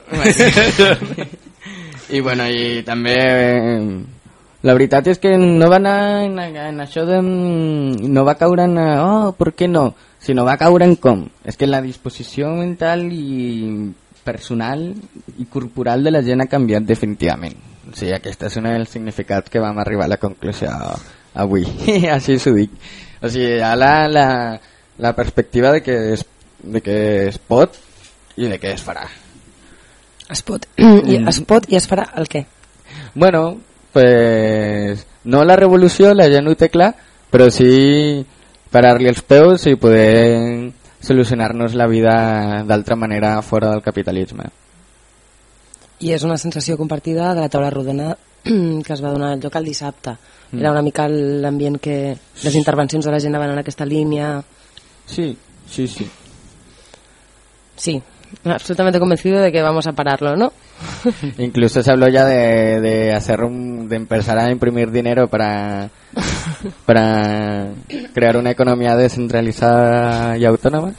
D: I bueno, i també eh, la veritat és que no va anar en, en això de... no va caure en oh, ¿por qué no? Sinó va caure en com. És que la disposició mental i personal i corporal de la gent ha canviat definitivament. O sigui, aquest és un dels significats que vam arribar a la conclusió avui. Així s'ho dic. O sigui, hi ha la, la, la perspectiva de que, es, de que es pot i de que es farà.
C: Es pot. I es pot i es farà el què?
D: Bueno, pues no la revolució, la gent ho té clar, però sí parar-li els peus i poder solucionar-nos la vida d'altra manera fora del capitalisme.
C: I és una sensació compartida de la taula rodona que es va donar el lloc el dissabte. Mm. Era una mica l'ambient que les intervencions de la gent van en aquesta línia.
D: Sí, sí, sí.
C: Sí, absolutamente convencido de que vamos a pararlo, ¿no?
D: Incluso se habló ya de, de hacer un, de empezar a imprimir dinero para para crear una economía descentralizada y autónoma.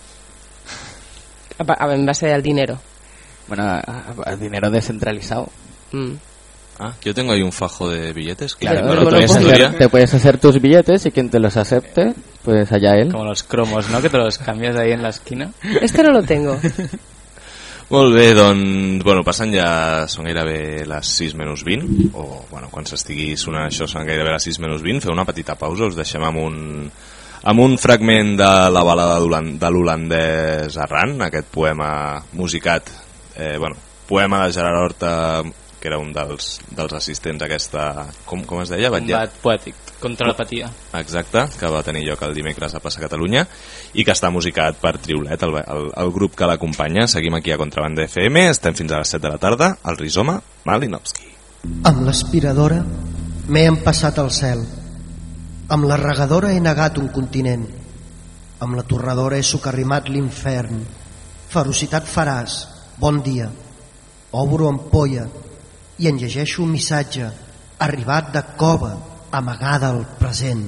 C: A, a en base al dinero.
D: Bueno, el dinero descentralizado.
C: Mm.
A: Ah, yo tengo ahí un fajo de billetes.
D: Claro,
A: claro,
D: te, puedes hacer, te puedes hacer tus billetes y quien te los acepte, pues allá él.
E: Como los cromos, ¿no? Que te los cambias ahí en la esquina.
C: Este no lo tengo.
A: Molt bé, doncs, bueno, passen ja, són gairebé les sis menys vint, o, bueno, quan s'estigui sonant això són gairebé les sis menys vint, feu una petita pausa, us deixem amb un, amb un fragment de la balada de l'holandès Arran, aquest poema musicat, eh, bueno, poema de Gerard Horta, que era un dels, dels assistents a aquesta, com, com es deia?
E: Combat poètic contra l'apatia.
A: Exacte, que va tenir lloc el dimecres a Plaça Catalunya i que està musicat per Triolet, el, el, el grup que l'acompanya. Seguim aquí a Contrabanda F M, estem fins a les set de la tarda, al Rizoma Malinowski.
F: Amb l'aspiradora m'he empassat el cel, amb la regadora he negat un continent, amb la torradora he socarrimat l'infern. Ferocitat faràs, bon dia, obro ampolla i en llegeixo un missatge arribat de cova amagada al present.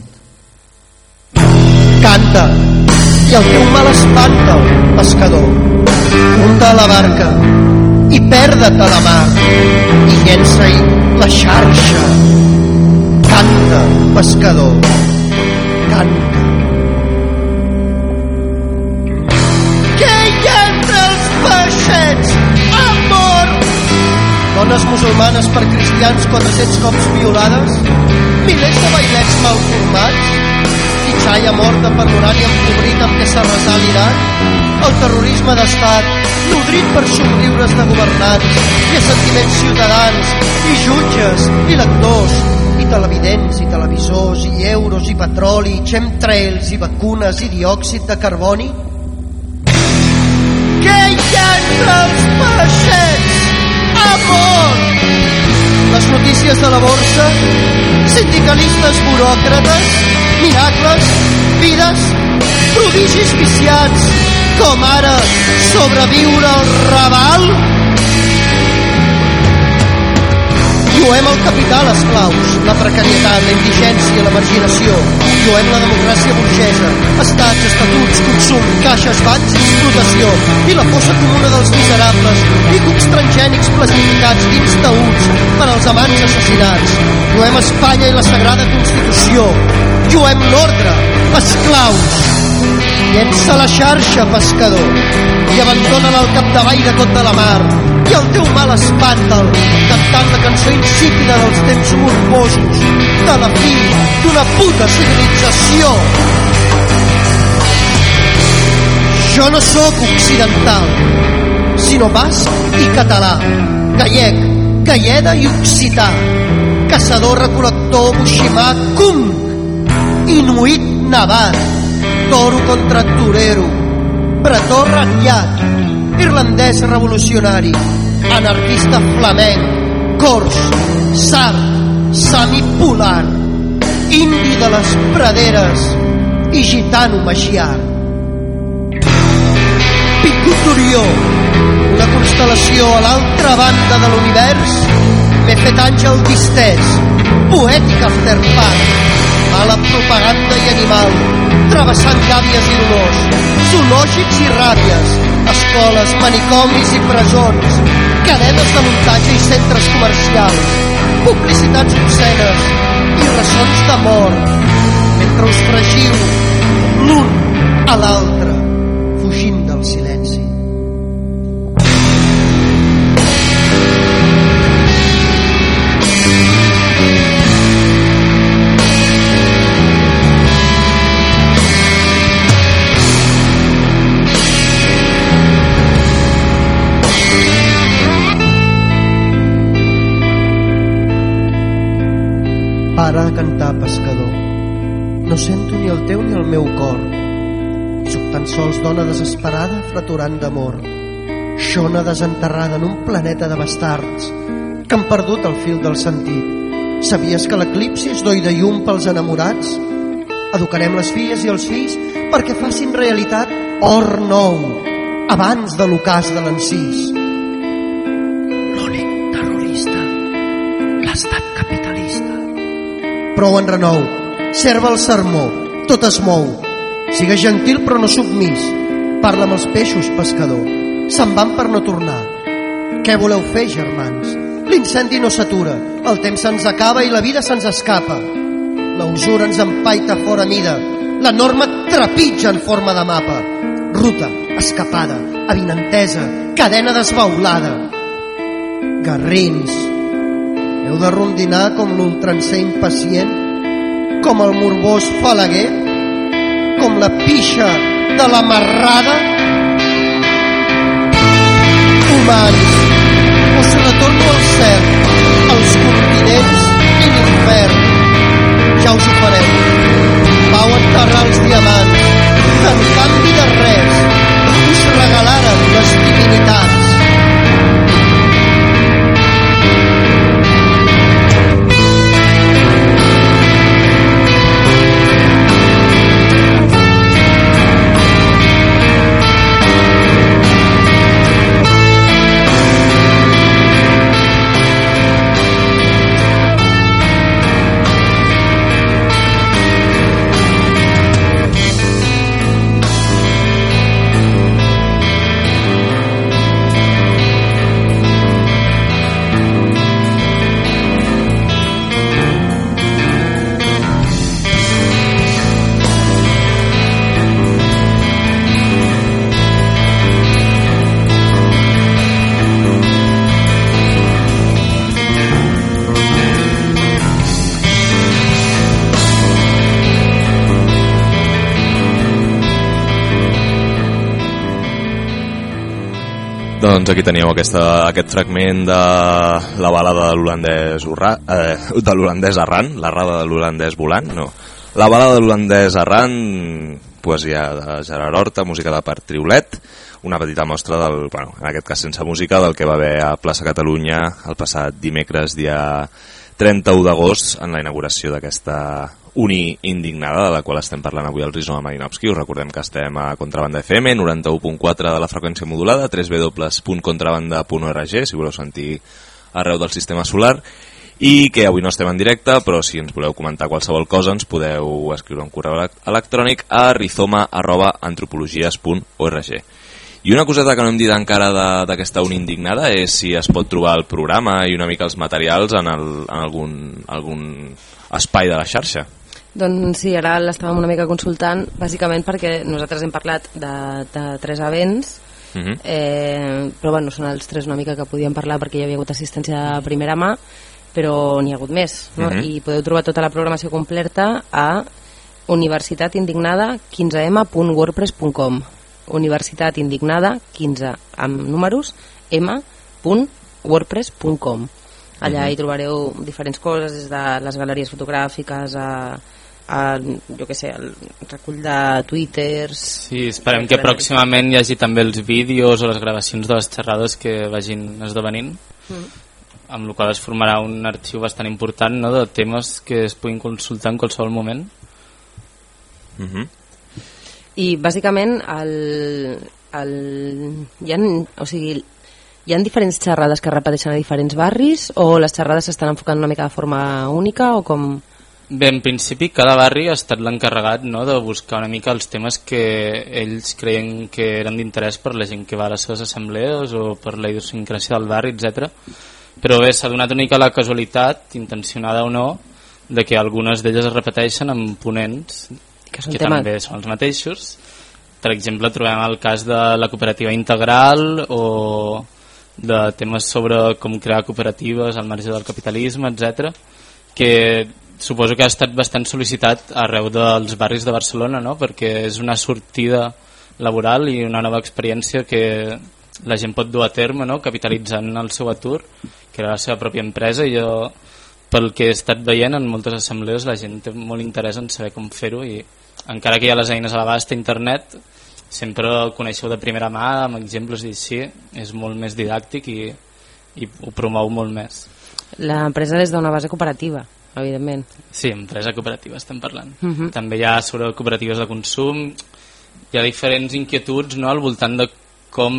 F: Canta i el teu mal espanta, pescador, funda la barca i perda't a la mar i llença-hi la xarxa. Canta, pescador, canta. Què hi ha entre els peixets? Amor! Dones musulmanes per cristians, quatre-cents cops violades, milers de bailets mal formats, i xaia morta per l'horari empobrit amb què s'ha resat l'Iran, el terrorisme d'estat, nodrit per somriures de governants, i assentiments ciutadans, i jutges, i lectors, i televidents, i televisors, i euros, i petroli, i chemtrails, i vacunes, i diòxid de carboni. Què hi ha entre els peixets? Amor! Les notícies de la borsa, sindicalistes buròcrates, miracles, vides, prodigis viciats, com ara sobreviure al Raval. Lluem el capital esclaus, la precarietat, la indigència, la marginació. Lluem la democràcia burgesa, estats, estatuts, consum, caixes, bancs i explotació. I la fossa comuna dels miserables i cucs transgènics plastificats dins taüts per als amants assassinats. Lluem Espanya i la Sagrada Constitució. Lluem l'ordre, esclaus. Llença la xarxa, pescador, i abandona al capdavall de Cot de la Mar. I el teu mal espanta'l, cantant la cançó insípida dels temps morbosos, de la fi d'una puta civilització. Jo no sóc occidental, sinó basc i català, gallec, galleda i occità, caçador, recol·lector, buximà, cung, inuit, navat, toro contra torero, bretó ratllat, irlandès revolucionari, anarquista flamenc, cors, sard, sami polar, indi de les praderes i gitano magiar. Picuturió, una constel·lació a l'altra banda de l'univers, m'he fet àngel distès, poètic afterpat, mala propaganda i animal, travessant gàbies i dolors, zoològics i ràbies, escoles, manicomis i presons, cadenes de muntatge i centres comercials, publicitats obscenes i ressons de mort, mentre us fregiu l'un a l'altre, fugint del silenci. Para de cantar, pescador. No sento ni el teu ni el meu cor. Soc tan sols dona desesperada freturant d'amor. Xona desenterrada en un planeta de bastards que han perdut el fil del sentit. Sabies que l'eclipsi és d'oi de llum pels enamorats? Educarem les filles i els fills perquè facin realitat or nou abans de l'ocàs de l'encís. L'únic terrorista, l'estat capitalista. Prou en renou, serva el sermó, tot es mou. Sigues gentil però no submís. Parla amb els peixos, pescador. Se'n van per no tornar. Què voleu fer, germans? L'incendi no s'atura, el temps se'ns acaba i la vida se'ns escapa. La usura ens empaita fora mida, la norma trepitja en forma de mapa. Ruta, escapada, avinentesa, cadena desbaulada. Garrins, heu de rondinar com l'ultrancer impacient, com el morbós falaguer, com la pixa de la marrada. Humans, us retorno al cel, als continents i l'infern. Ja us ho fareu. Vau enterrar els diamants, que en canvi de res us regalaren les divinitats.
A: Doncs aquí teníeu aquesta, aquest fragment de la balada de l'holandès eh, de l'holandès Arran, la rada de l'holandès volant, no. La balada de l'holandès Arran, poesia de Gerard Horta, música de Part Triolet, una petita mostra del, bueno, en aquest cas sense música, del que va haver a Plaça Catalunya el passat dimecres, dia trenta-u d'agost, en la inauguració d'aquesta uni indignada, de la qual estem parlant avui al Rizoma Marinovski. Us recordem que estem a Contrabanda F M, noranta-u punt quatre de la freqüència modulada, w w w punt contrabanda punt org, si voleu sentir arreu del sistema solar. i que avui no estem en directe, però si ens voleu comentar qualsevol cosa ens podeu escriure un correu electrònic a rizoma arroba antropologies punt org. I una coseta que no hem dit encara d'aquesta Una Indignada és si es pot trobar el programa i una mica els materials en, el, en algun, algun espai de la xarxa.
C: Doncs sí, ara l'estàvem una mica consultant, bàsicament perquè nosaltres hem parlat de, de tres events, uh-huh. eh, però bueno, són els tres una mica que podíem parlar perquè hi havia hagut assistència de primera mà, però n'hi ha hagut més, no? Uh-huh. I podeu trobar tota la programació completa a universitat indignada quinze ema punt wordpress punt com, universitat indignada quinze amb números m punt wordpress punt com. Allà uh-huh. hi trobareu diferents coses, des de les galeries fotogràfiques a el, jo què sé, el recull de twitters.
E: Sí, esperem que pròximament hi hagi també els vídeos o les gravacions de les xerrades que vagin esdevenint, mm. amb la qual es formarà un arxiu bastant important, no?, de temes que es puguin consultar en qualsevol moment.
A: Mm-hmm.
C: I bàsicament el, el, hi ha, o sigui, hi ha diferents xerrades que repeteixen a diferents barris, o les xerrades s'estan enfocant una mica de forma única, o com...
E: Bé, en principi cada barri ha estat l'encarregat, no?, de buscar una mica els temes que ells creien que eren d'interès per la gent que va a les seves assemblees o per la idiosincràsia del barri, etcètera. Però bé, s'ha donat una mica la casualitat, intencionada o no, de que algunes d'elles es repeteixen amb ponents que, que tema... també són els mateixos. Per exemple, trobem el cas de la cooperativa integral o de temes sobre com crear cooperatives al marge del capitalisme, etcètera, que suposo que ha estat bastant sol·licitat arreu dels barris de Barcelona, no?, perquè és una sortida laboral i una nova experiència que la gent pot dur a terme, no?, capitalitzant el seu atur, que era la seva pròpia empresa. I jo, pel que he estat veient en moltes assemblees, la gent té molt interès en saber com fer-ho, i encara que hi ha les eines a l'abast a internet, sempre el coneixeu de primera mà amb exemples i així, és molt més didàctic i, i ho promou molt més.
C: L'empresa des d'una base cooperativa, evidentment.
E: Sí, empresa cooperativa estem parlant.
C: Uh-huh.
E: També hi ha sobre cooperatives de consum, hi ha diferents inquietuds, no?, al voltant de com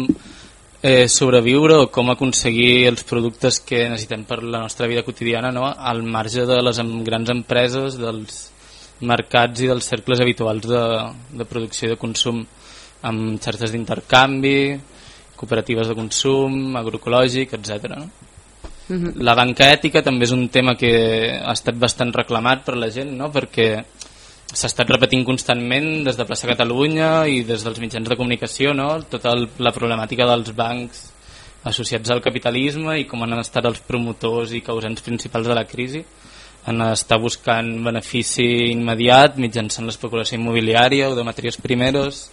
E: eh, sobreviure o com aconseguir els productes que necessitem per la nostra vida quotidiana, no?, al marge de les grans empreses, dels mercats i dels cercles habituals de, de producció i de consum, amb xarxes d'intercanvi, cooperatives de consum, agroecològic, etcètera, no? Uh-huh. La banca ètica també és un tema que ha estat bastant reclamat per la gent, no?, perquè s'ha estat repetint constantment des de Plaça Catalunya i des dels mitjans de comunicació, no?, tota el, la problemàtica dels bancs associats al capitalisme i com han estat els promotors i causants principals de la crisi en estar buscant benefici immediat mitjançant l'especulació immobiliària o de matèries primeres,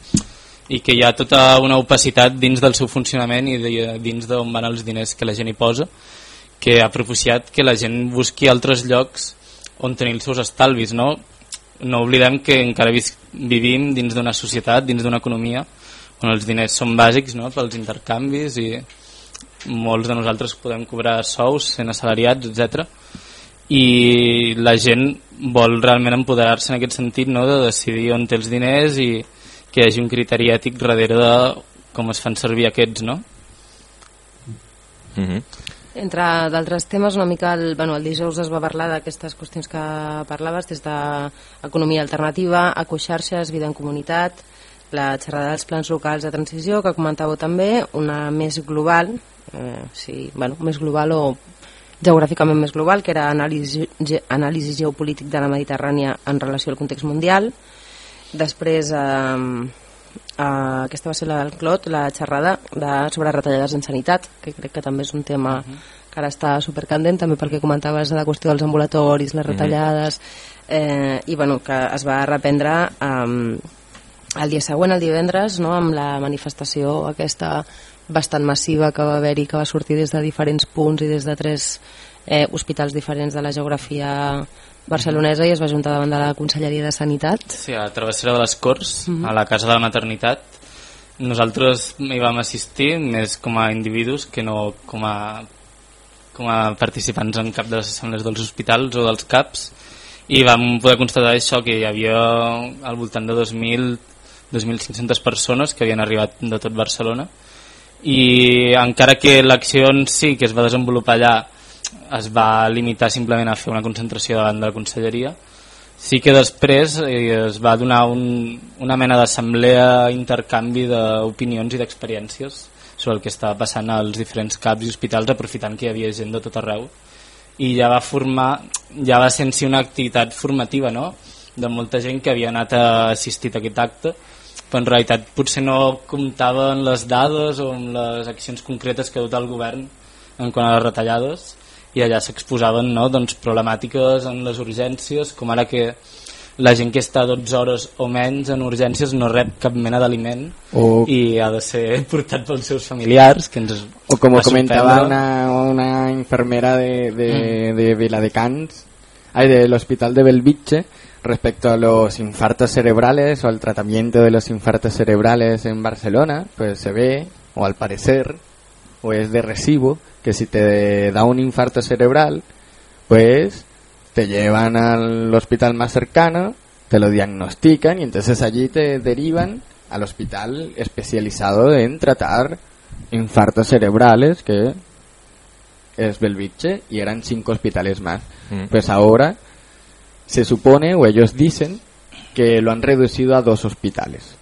E: i que hi ha tota una opacitat dins del seu funcionament i de, dins d'on van els diners que la gent hi posa, que ha propiciat que la gent busqui altres llocs on tenir els seus estalvis, no? No oblidem que encara vivim dins d'una societat, dins d'una economia on els diners són bàsics, no?, pels intercanvis, i molts de nosaltres podem cobrar sous sent assalariats, etcètera. I la gent vol realment empoderar-se en aquest sentit, no?, de decidir on té els diners i que hi hagi un criteri ètic darrere de com es fan servir aquests, no?
A: Mhm.
C: Entre d'altres temes, una mica el, bueno, el dijous es va parlar d'aquestes qüestions que parlaves, des d'economia alternativa, ecoxarxes, vida en comunitat, la xerrada dels plans locals de transició, que comentàveu també, una més global, eh, sí, bueno, més global o geogràficament més global, que era anàlisi, ge, anàlisi geopolític de la Mediterrània en relació al context mundial. Després, eh, Uh, aquesta va ser la del Clot, la xerrada de, sobre retallades en sanitat, que crec que també és un tema uh-huh. que ara està supercandent, també pel que comentaves de la qüestió dels ambulatoris, les retallades, uh-huh. eh, i bueno, que es va reprendre um, el dia següent, el divendres, no?, amb la manifestació aquesta bastant massiva que va haver-hi, que va sortir des de diferents punts i des de tres eh, hospitals diferents de la geografia barcelonesa, i es va juntar davant de la Conselleria de Sanitat.
E: Sí, a la travessera de les Corts, uh-huh. a la Casa de la Maternitat. Nosaltres hi vam assistir més com a individus que no com a, com a participants en cap de les assemblees dels hospitals o dels CAPs, i vam poder constatar això, que hi havia al voltant de dos mil dos mil cinc-centes persones que havien arribat de tot Barcelona, i encara que l'acció en sí que es va desenvolupar allà es va limitar simplement a fer una concentració davant de la conselleria. Sí que després eh, es va donar un, una mena d'assemblea, intercanvi d'opinions i d'experiències sobre el que estava passant als diferents caps i hospitals, aprofitant que hi havia gent de tot arreu, i ja va formar, ja va ser en si una activitat formativa, no?, de molta gent que havia anat a assistir a aquest acte, però en realitat potser no comptava amb les dades o amb les accions concretes que ha dut el govern en quant a les retallades, i allà s'exposaven, no?, doncs, problemàtiques en les urgències, com ara que la gent que està dotze hores o menys en urgències no rep cap mena d'aliment
D: o...
E: i ha de ser portat pels seus familiars, que ens
D: o com
E: va
D: comentava
E: sorprendre.
D: una, una infermera de, de, mm. de Viladecans, ay, del hospital de Belvitge, respecto a los infartos cerebrales o al tratamiento de los infartos cerebrales en Barcelona, pues se ve, o al parecer, o es de recibo, que si te da un infarto cerebral, pues te llevan al hospital más cercano, te lo diagnostican y entonces allí te derivan al hospital especializado en tratar infartos cerebrales, que es Belvitge, y eran cinco hospitales más. Mm. Pues ahora se supone, o ellos dicen, que lo han reducido a dos hospitales.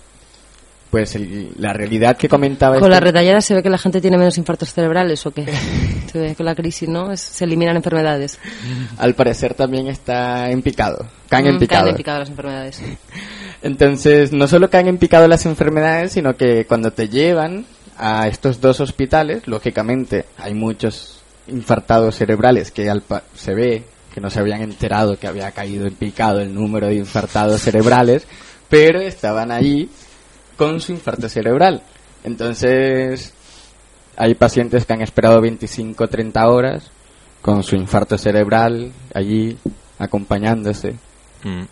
D: Pues el, la realidad que comentaba...
C: Con
D: este...
C: la retallada se ve que la gente tiene menos infartos cerebrales, ¿o qué? Se ve que la crisis, ¿no? Es, se eliminan enfermedades.
D: Al parecer también está en picado. Caen mm, en picado.
C: Caen en picado las enfermedades.
D: Entonces, no solo caen en picado las enfermedades, sino que cuando te llevan a estos dos hospitales, lógicamente hay muchos infartados cerebrales que al pa- se ve que no se habían enterado que había caído en picado el número de infartados cerebrales, pero estaban ahí con su infarto cerebral. Entonces hay pacientes que han esperado veinticinco o treinta horas con su infarto cerebral allí acompanyant-se.
C: Mm.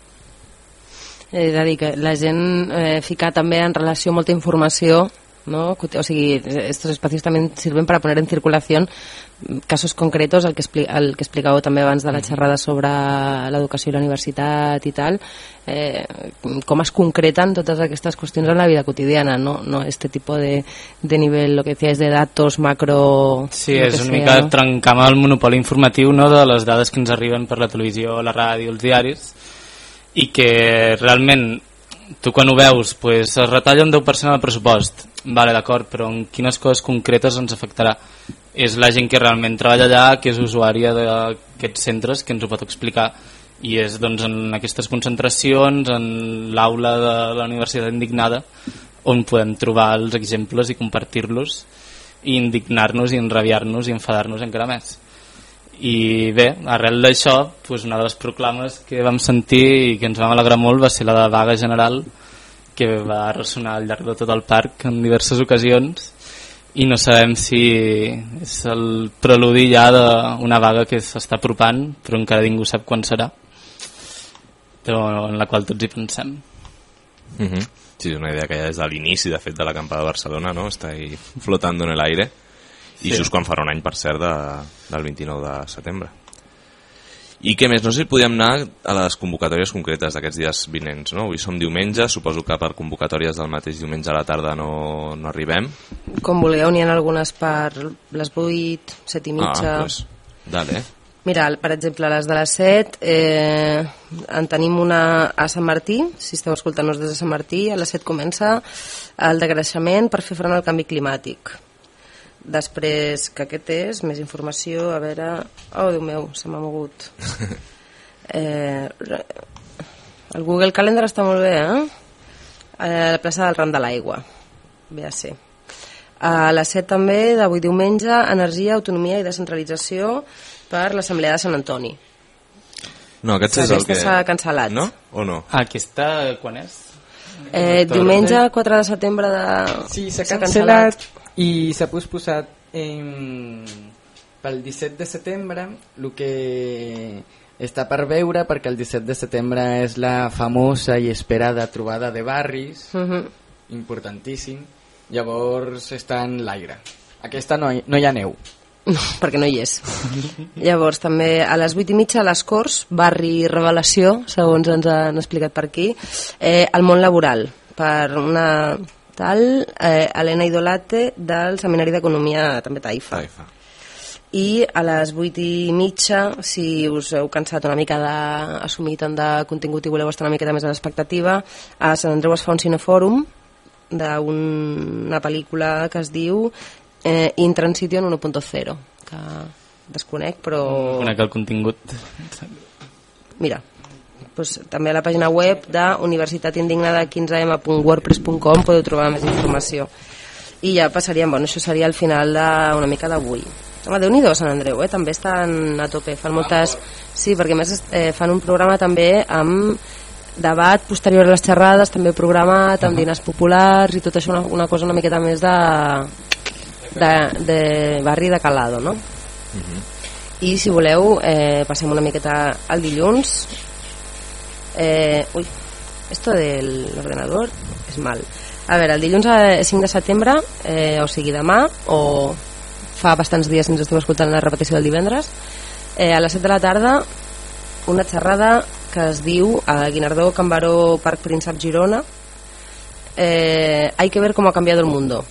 C: És a dir, que la gent eh, fica també en relació molta informació, ¿no? O sigui, estos espacios también sirven para poner en circulación casos concretos, el que, expli- el que explicàveu també abans de la xerrada sobre l'educació i la universitat i tal, eh, com es concreten totes aquestes qüestions en la vida quotidiana, no, no este tipo de, de nivel, lo que decías, de datos macro...
E: Sí, és una mica no? trencar amb el monopoli informatiu, no?, de les dades que ens arriben per la televisió, la ràdio, els diaris, i que realment tu quan ho veus, pues, es retalla un deu per cent del pressupost, vale, d'acord, però en quines coses concretes ens afectarà? És la gent que realment treballa allà, que és usuària d'aquests centres, que ens ho pot explicar, i és doncs en aquestes concentracions, en l'aula de la Universitat Indignada, on podem trobar els exemples i compartir-los, i indignar-nos i enrabiar-nos i enfadar-nos encara més. I bé, arrel d'això, doncs una de les proclames que vam sentir i que ens vam alegrar molt va ser la de vaga general, que va ressonar al llarg de tot el parc en diverses ocasions, i no sabem si és el preludi ja d'una vaga que s'està apropant, però encara ningú sap quan serà, però en la qual tots hi pensem.
A: Mm-hmm. Sí, és una idea que ja des de l'inici, de fet, de l'acampada de Barcelona, no?, està ahí flotando en el aire. I sí. Just quan farà un any, per cert, de, del vint-i-nou de setembre. I què més? No sé si podíem anar a les convocatòries concretes d'aquests dies vinents, no? Avui som diumenge, suposo que per convocatòries del mateix diumenge a la tarda no, no arribem.
C: Com vulgueu, n'hi ha algunes per les vuit, set i mitja...
A: Ah, doncs, dale.
C: Mira, per exemple, a les de les set eh, en tenim una a Sant Martí, si esteu escoltant-nos des de Sant Martí, a les set comença el decreixement per fer front al canvi climàtic. Després, que aquest és, més informació, a veure... Oh, Déu meu, se m'ha mogut. Eh, el Google Calendar està molt bé, eh? A la plaça del Ram de l'Aigua. Ve a ser. A les set també, d'avui diumenge, energia, autonomia i descentralització per l'Assemblea de Sant Antoni.
A: No, aquest és el que...
C: s'ha cancel·lat.
A: No? O no?
E: Ah, aquesta quan és?
C: Eh, diumenge, quatre de setembre de...
D: Sí, s'ha cancel·lat i s'ha posposat en... pel disset de setembre, el que està per veure, perquè el disset de setembre és la famosa i esperada trobada de barris, uh-huh. importantíssim, llavors està en l'aire. Aquesta no hi, no hi ha neu.
C: No, perquè no hi és. Llavors també a les vuit i mitja a les Corts, barri Revelació, segons ens han explicat per aquí, eh, el món laboral, per una tal eh, Helena Idolate del Seminari d'Economia, també Taifa.
A: Taifa.
C: i a les vuit i mitja, si us heu cansat una mica d'assumir tant de contingut i voleu estar una miqueta més a l'expectativa, a Sant Andreu es fa un cinefòrum d'una pel·lícula que es diu eh, Intransition uno punto cero, que desconec, però...
E: Conec el contingut.
C: Mira, doncs, també a la pàgina web de universitat indignada quinze eme punt wordpress punt com podeu trobar més informació. I ja passaríem, bueno, això seria el final d'una mica d'avui. Home, Déu-n'hi-do a Sant Andreu, eh? També estan a tope, fan moltes... Sí, perquè a més eh, fan un programa també amb debat posterior a les xerrades, també programat, amb dinars populars i tot això, una, una cosa una miqueta més de, de, de barri de calado, no? Uh-huh. I si voleu, eh, passem una miqueta al dilluns. Eh, ui, esto del ordenador és mal. A veure, el dilluns cinc de setembre, eh, o sigui demà, o fa bastants dies ens estem escoltant la repetició del divendres, eh, a les set de la tarda, una xerrada que es diu a Guinardó, Can Baró, Parc Príncep, Girona, eh, hay que ver cómo ha cambiado el mundo.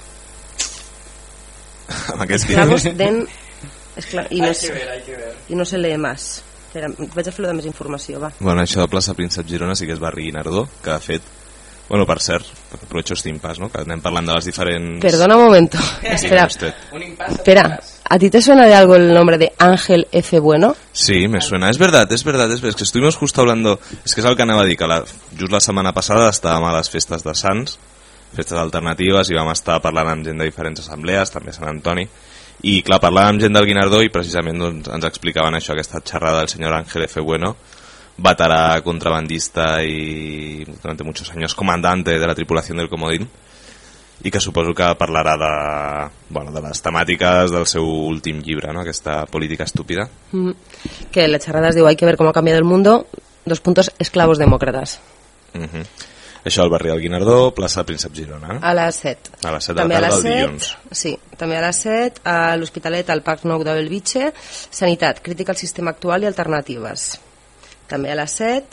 A: Amb aquest
C: Esclavos den... Escla... I, no sé, I no se lee más. Espera, vaig a fer-lo de més informació, va.
A: Bueno, això de plaça Príncep Girona sí que és barri Guinardó, que ha fet... Bueno, per cert, aprovecho este impas, ¿no? Que anem parlant de les diferents...
C: Perdona un momento. Espera, espera, ¿a ti te suena de algo el nombre de Ángel F. Bueno?
A: Sí, me suena. Es verdad, es verdad, es verdad. Es que estuvimos justo hablando... Es que és el que anava a dir, que la, just la setmana passada estàvem a les festes de Sants, festes alternatives, i vam estar parlant amb gent de diferents assemblees, també a Sant Antoni, i clar, parlàvem amb gent del Guinardó i precisament doncs, ens explicaven això, aquesta xerrada del senyor Ángel F. Bueno, veterà contrabandista y durante muchos años comandante de la tripulación del Comodín, i que suposo que parlarà de, bueno, de les temàtiques del seu últim llibre, no? Aquesta política estúpida.
C: Mm. Que la xerrada es diu Hay que ver cómo ha cambiado el mundo, dos puntos, esclavos demócratas.
A: Uh-huh. Això al barri del Guinardó, plaça Príncep Girona.
C: A les set.
A: A les set de la tarda del dilluns.
C: Sí, també a les set, a l'Hospitalet, al Parc Nou de Belvitge, Sanitat, crítica al sistema actual i alternatives. També a les set,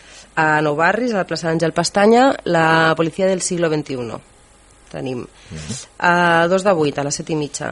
C: a Nou Barris, a la plaça d'Àngel Pestanya, la policia del siglo veintiuno. Tenim. Uh-huh. A dos de vuit, a les set i mitja.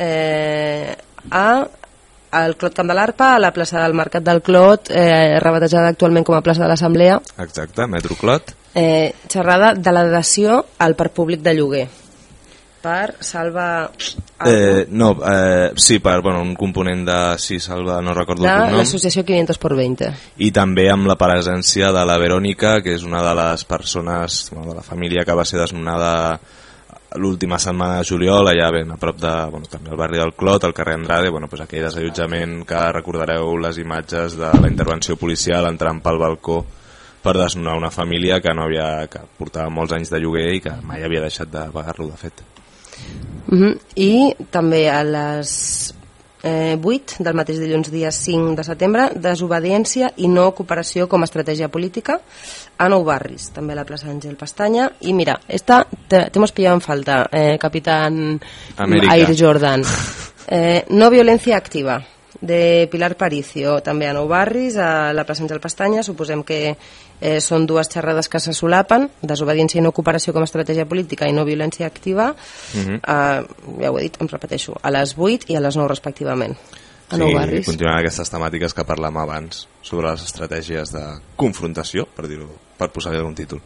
C: Eh, a al Clot Camp de l'Arpa, a la plaça del Mercat del Clot, eh, rebatejada actualment com a plaça de l'Assemblea.
A: Exacte, Metro Clot.
C: Eh, xerrada de l'adhesió al parc públic de lloguer per Salva...
A: Eh, no, eh, sí, per bueno, un component de sí, Salva, no recordo
C: de
A: el cognom.
C: l'associació quinientos por veinte.
A: I també amb la presència de la Verònica, que és una de les persones, bueno, de la família que va ser desnonada l'última setmana de juliol, allà ben a prop de, bueno, també al barri del Clot, al carrer Andrade, bueno, pues aquell desallotjament que recordareu les imatges de la intervenció policial entrant pel balcó per desnonar una família que no havia, que portava molts anys de lloguer i que mai havia deixat de pagar-lo, de fet.
C: Uh-huh. I també a les eh, vuit del mateix dilluns dia cinc de setembre, desobediència i no cooperació com a estratègia política a Nou Barris, també a la plaça Àngel Pestanya. I mira, esta te, te hemos pillado en falta, eh, capitán
A: América.
C: Air Jordan. Eh, no violencia activa, de Pilar Paricio, també a Nou Barris, a la plaça Àngel Pestanya. Suposem que eh, són dues xerrades que se solapen, desobediència i no cooperació com a estratègia política i no violència activa. Uh-huh. eh, ja ho he dit, em repeteixo, a les vuit i a les nou respectivament a
A: sí,
C: Nou Barris.
A: Continuant aquestes temàtiques que parlàvem abans sobre les estratègies de confrontació, per dir-ho, per posar-li algun títol.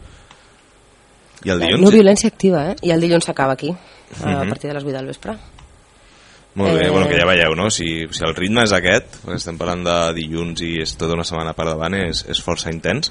A: I el dilluns?
C: No violència activa, eh? I el dilluns s'acaba aquí, a
A: uh-huh.
C: partir de les vuit del vespre.
A: Molt bé,
C: Eh,
A: bueno, que ja veieu, no? Si, si el ritme és aquest, perquè estem parlant de dilluns i és tota una setmana per davant, és, és força intens.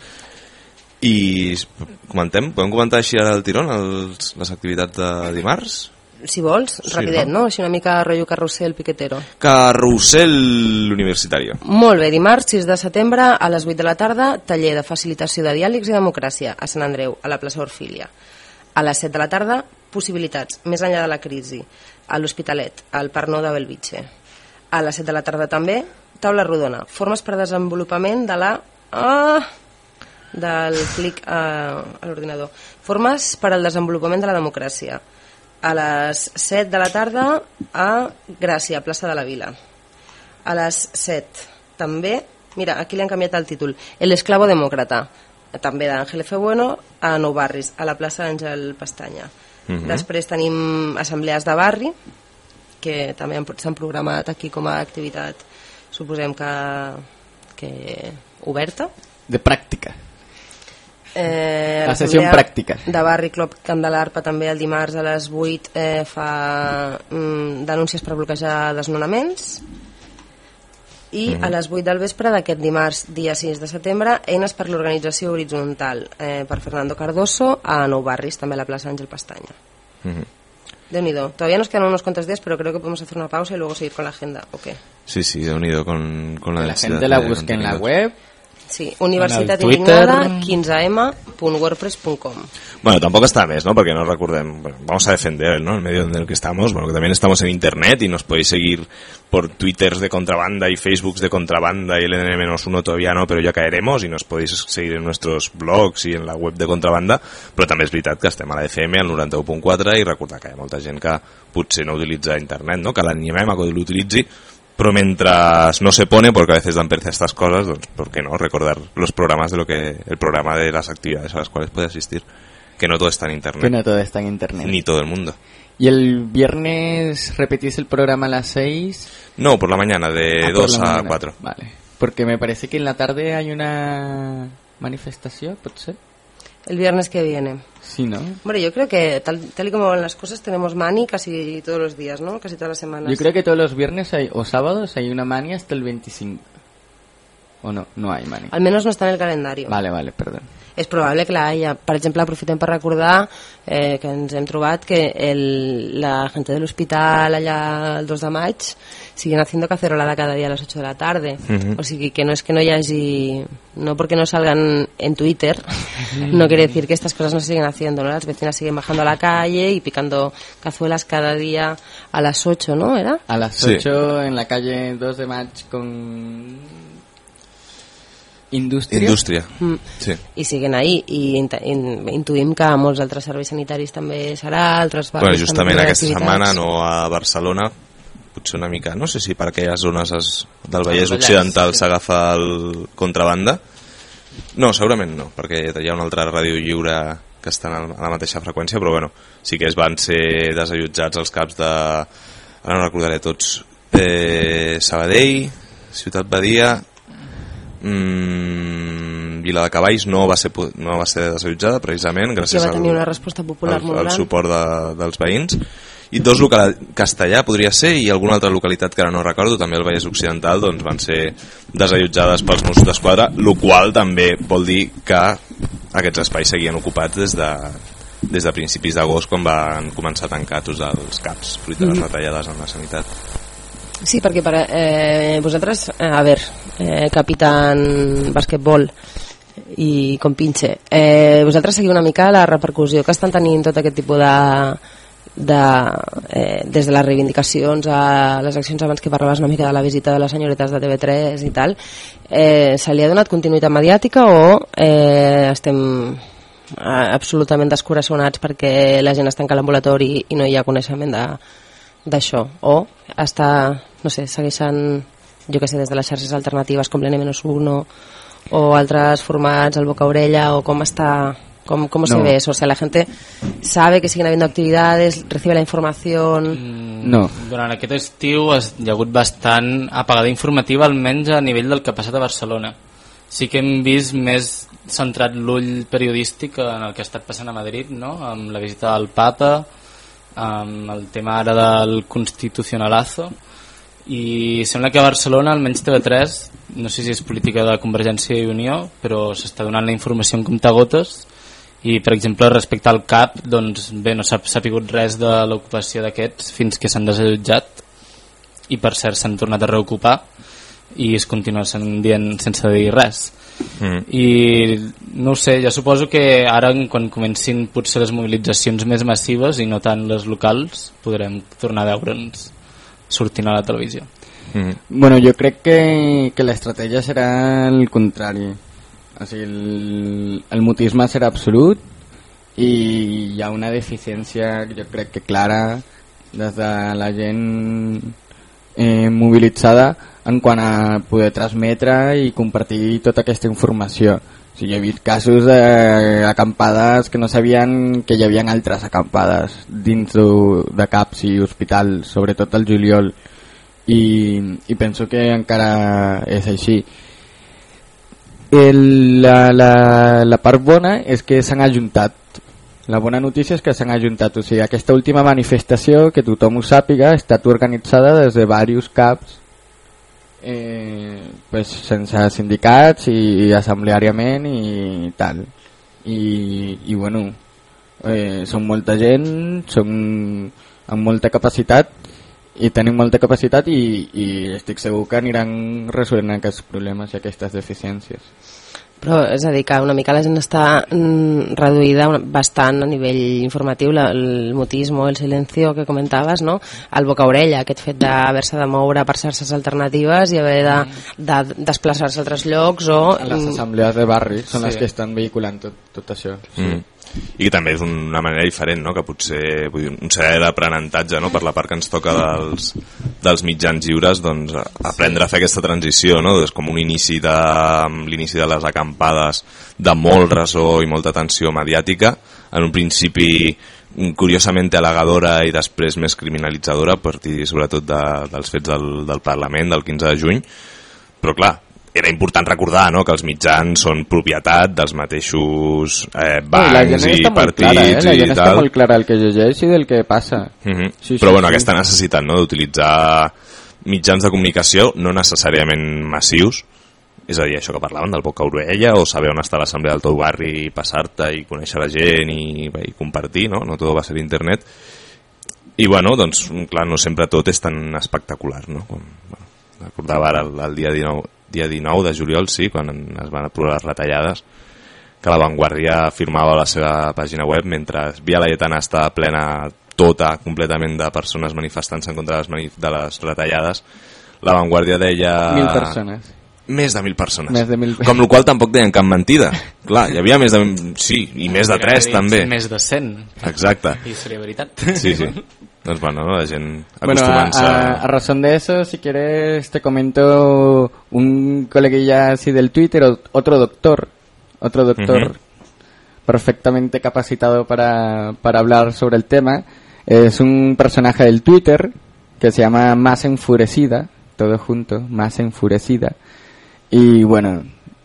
A: I comentem, podem comentar així ara al tirón els, les activitats de dimarts?
C: Si vols,
A: Sí,
C: rapidet,
A: no?
C: no? Així una mica rotllo carrusel piquetero.
A: Carrusel universitario.
C: Molt bé, dimarts sis de setembre a les vuit de la tarda, taller de facilitació de diàlegs i democràcia a Sant Andreu, a la plaça Orfília. A les set de la tarda, possibilitats, més enllà de la crisi, a l'Hospitalet, al Parc Nou de Belvitge. A les set de la tarda també, taula rodona, formes per desenvolupament de la... Ah! del clic a, a l'ordinador. Formes per al desenvolupament de la democràcia. A les set de la tarda a Gràcia, plaça de la Vila. A les set també, mira, aquí li han canviat el títol, El esclavo demòcrata, també d'Àngel F. Bueno, a Nou Barris, a la plaça Àngel Pestanya. Uh-huh. Després tenim assemblees de barri, que també s'han programat aquí com a activitat, suposem que, que oberta.
D: De pràctica.
C: Eh,
D: la sessió pràctica.
C: De Barri Club Camp de l'Arpa també el dimarts a les vuit eh, fa mm, denúncies per bloquejar desnonaments i mm. a les vuit del vespre d'aquest dimarts dia sis de setembre eines per l'organització horitzontal eh, per Fernando Cardoso a Nou Barris, també a la plaça Àngel Pestaña. Mm-hmm. Déu-n'hi-do, todavía nos quedan unos cuantos días, pero creo que podemos hacer una pausa y luego seguir con la agenda, ¿o qué?
A: Sí, sí, déu-n'hi-do con, con la,
D: la gente la busque en la web.
C: Sí, Universitat Indignada quinze eme punt wordpress punt com.
A: Bueno, tampoco está mes, ¿no? Porque no recordem, bueno, vamos a defender, ¿no? El medio en el que estamos, bueno, que también estamos en internet y nos podéis seguir por twitters de contrabanda y facebooks de contrabanda y el N menos uno todavía no, pero ya caeremos y nos podéis seguir en nuestros blogs y en la web de contrabanda, però també és veritat que estem a la F M al noranta-u punt quatre i recordar que hi ha molta gent que potser no utilitza internet, ¿no? Que l'animem a que l'utilitzi, pero mientras no se pone, porque a veces dan pereza estas cosas, pues, ¿por qué no? Recordar los programas de lo que, el programa de las actividades a las cuales puede asistir, que no todo está en internet.
D: Que no todo está en internet.
A: Ni todo el mundo.
D: ¿Y el viernes repetís el programa a las seis?
A: No, por la mañana, de
D: ah,
A: dos a cuatro.
D: Vale, porque me parece que en la tarde hay una manifestación, ¿puede ser?
C: El viernes que viene.
D: Sí, ¿no?
C: Bueno, yo creo que tal, tal y como van las cosas tenemos mani casi todos los días, ¿no? Casi todas las semanas.
D: Yo creo que todos los viernes hay, o sábados hay una mani hasta el veinticinco. ¿O no? No hay mani.
C: Al menos no está en el calendario.
D: Vale, vale, perdón.
C: És probable que la haya. Per exemple, aprofitem per recordar eh, que ens hem trobat que el, la gent de l'hospital allà el dos de maig siguen haciendo cacerolada cada día a las ocho de la tarde. Uh-huh. O sigui que no es que no hi hagi... No porque no salgan en Twitter, no quiere decir que estas cosas no se siguen haciendo, ¿no? Las vecinas siguen bajando a la calle y picando cazuelas cada día a las ocho, ¿no? ¿Era?
D: A las ocho sí. En la calle dos de maig con... Indústria.
A: Indústria,
C: mm.
A: sí.
C: I siguen ahí, i in, in, intuïm que molts altres serveis sanitaris també serà, altres barris
A: bueno, justament
C: també
A: aquesta setmana no a Barcelona, potser una mica, no sé si per aquelles zones es, del Vallès Occidental s'agafa el contrabanda. No, segurament no, perquè hi ha una altra ràdio lliure que estan a la mateixa freqüència, però bueno, sí que es van ser desallotjats els caps de... Ara no recordaré tots. Eh, Sabadell, Ciutat Badia... Mm, Vila de Cavalls no va ser, no va ser desallotjada precisament gràcies
C: va tenir
A: al,
C: una resposta popular
A: al,
C: molt
A: al
C: gran.
A: suport de, dels veïns i dos localitats, Castellà podria ser i alguna altra localitat que ara no recordo també al Vallès Occidental doncs van ser desallotjades pels Mossos d'Esquadra, el qual també vol dir que aquests espais seguien ocupats des de, des de principis d'agost quan van començar a tancar tots els caps fruit de les retallades en la sanitat.
C: Sí, perquè per, eh, vosaltres, eh, a veure, eh, capitán basquetbol i compinche, eh, vosaltres seguiu una mica la repercussió que estan tenint tot aquest tipus de, de eh, des de les reivindicacions a les accions abans que parlaves una mica de la visita de les senyoretes de T V tres i tal, eh, se li ha donat continuïtat mediàtica o eh, estem absolutament descoraçonats perquè la gent es tanca a l'ambulatori i no hi ha coneixement de d'això, o està, no sé, segueixen jo que sé, des de les xarxes alternatives com l'N menys uno o altres formats, el boca-orella o com està, com, com no. se ve eso, o sea, la gente sabe que siguen habiendo actividades, recibe la información
E: mm, no. Durant aquest estiu hi ha hagut bastant apagada informativa almenys a nivell del que ha passat a Barcelona. Sí que hem vist més centrat l'ull periodístic en el que ha estat passant a Madrid, no? Amb la visita del Papa, amb el tema ara del Constitucionalazo, i sembla que a Barcelona almenys T V tres, no sé si és política de Convergència i Unió, però s'està donant la informació en comptagotes i per exemple respecte al C A P doncs bé, no s'ha sapigut res de l'ocupació d'aquests fins que s'han desallotjat i per cert s'han tornat a reocupar i es continua dient sense dir res. Mm. I no ho sé, jo suposo que ara quan comencin potser les mobilitzacions més massives i no tant les locals podrem tornar a veure'ns sortint a la televisió.
D: Mm. Bueno, jo crec que, que l'estratègia serà el contrari, o sigui, el, el mutisme serà absolut i hi ha una deficiència jo crec que clara des de la gent eh, mobilitzada en quant a poder transmetre i compartir tota aquesta informació. O Sí, he vist casos d'acampades que no sabien que hi havia altres acampades dins de, de CAPs i hospitals, sobretot al juliol, i, i penso que encara és així. El, la, la, la part bona és que s'han ajuntat. La bona notícia és que s'han ajuntat. O sigui, aquesta última manifestació, que tothom ho sàpiga, ha estat organitzada des de diversos CAPs, eh, pues, sense sindicats i assembleàriament i tal. I, i bueno, eh, són molta gent, són amb molta capacitat, i tenim molta capacitat i, i estic segur que aniran resolent aquests problemes i aquestes deficiències.
C: Però és a dir que una mica la gent està mm, reduïda bastant a nivell informatiu, la, el mutismo, el silencio que comentaves, no? El boca-orella, aquest fet d'haver-se de moure per xarxes alternatives i haver de, de desplaçar-se a altres llocs o...
D: Les assemblees de barri són sí. les que estan vehiculant tot, tot això. Sí.
A: Mm. I que també és una manera diferent, no? Que potser vull dir, un cert d'aprenentatge, no? Per la part que ens toca dels, dels mitjans lliures, doncs aprendre a fer aquesta transició, no? És com un inici de l'inici de les acampades de molt ressò i molta atenció mediàtica, en un principi curiosament halagadora i després més criminalitzadora, a partir sobretot de, dels fets del, del Parlament del quinze de juny, però clar, era important recordar, no?, que els mitjans són propietat dels mateixos eh, bancs i partits
D: clara, eh? La gent
A: i tal.
D: està molt clara el que llegeix i del que passa.
A: Uh-huh.
D: Sí,
A: Però
D: sí,
A: bueno,
D: sí.
A: aquesta necessitat, no?, d'utilitzar mitjans de comunicació no necessàriament massius, és a dir, això que parlaven del boca-orella o saber on està l'assemblea del teu barri i passar-te i conèixer la gent i, i compartir, no? No tot va ser internet. I bueno, doncs, clar, no sempre tot és tan espectacular, no? Com, bueno, recordava ara el, el dia dinou dia dinou de juliol, sí, quan es van aprovar les retallades, que La Vanguardia firmava a la seva pàgina web mentre Via Laietana està plena tota, completament de persones manifestant-se en contra de les, manif de les retallades. La Vanguardia deia...
D: Mil persones.
A: Més de mil persones.
D: Més de mil...
A: Com la qual tampoc deien cap mentida. Clar, hi havia més de... Sí, i més de tres també.
E: Més de cent.
A: Exacte.
E: I seria veritat.
A: Sí, sí. Doncs bueno, la gent
D: bueno,
A: acostumant-se...
D: A, a, a razón de eso, si quieres te comento un coleguilla así del Twitter, otro doctor, otro doctor uh-huh. perfectamente capacitado para, para hablar sobre el tema. Es un personaje del Twitter que se llama Más Enfurecida, todo junto, Más Enfurecida. Y bueno,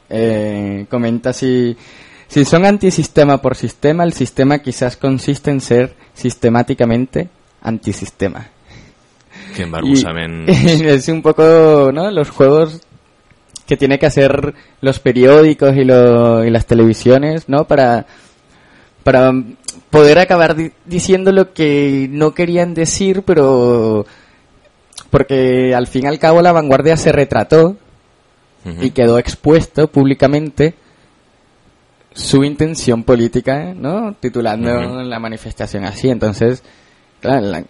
D: eh, comenta si... Si son antisistema por sistema, el sistema quizás consiste en ser sistemáticamente antisistema.
A: Que embarbussament...
D: Es un poco, ¿no?, los juegos que tiene que hacer los periódicos y, lo, y las televisiones, ¿no?, para, para poder acabar di- diciendo lo que no querían decir, pero porque al fin y al cabo La Vanguardia se retrató uh-huh. y quedó expuesto públicamente su intención política, ¿no?, titulando uh-huh. la manifestación así. Entonces, claro, la,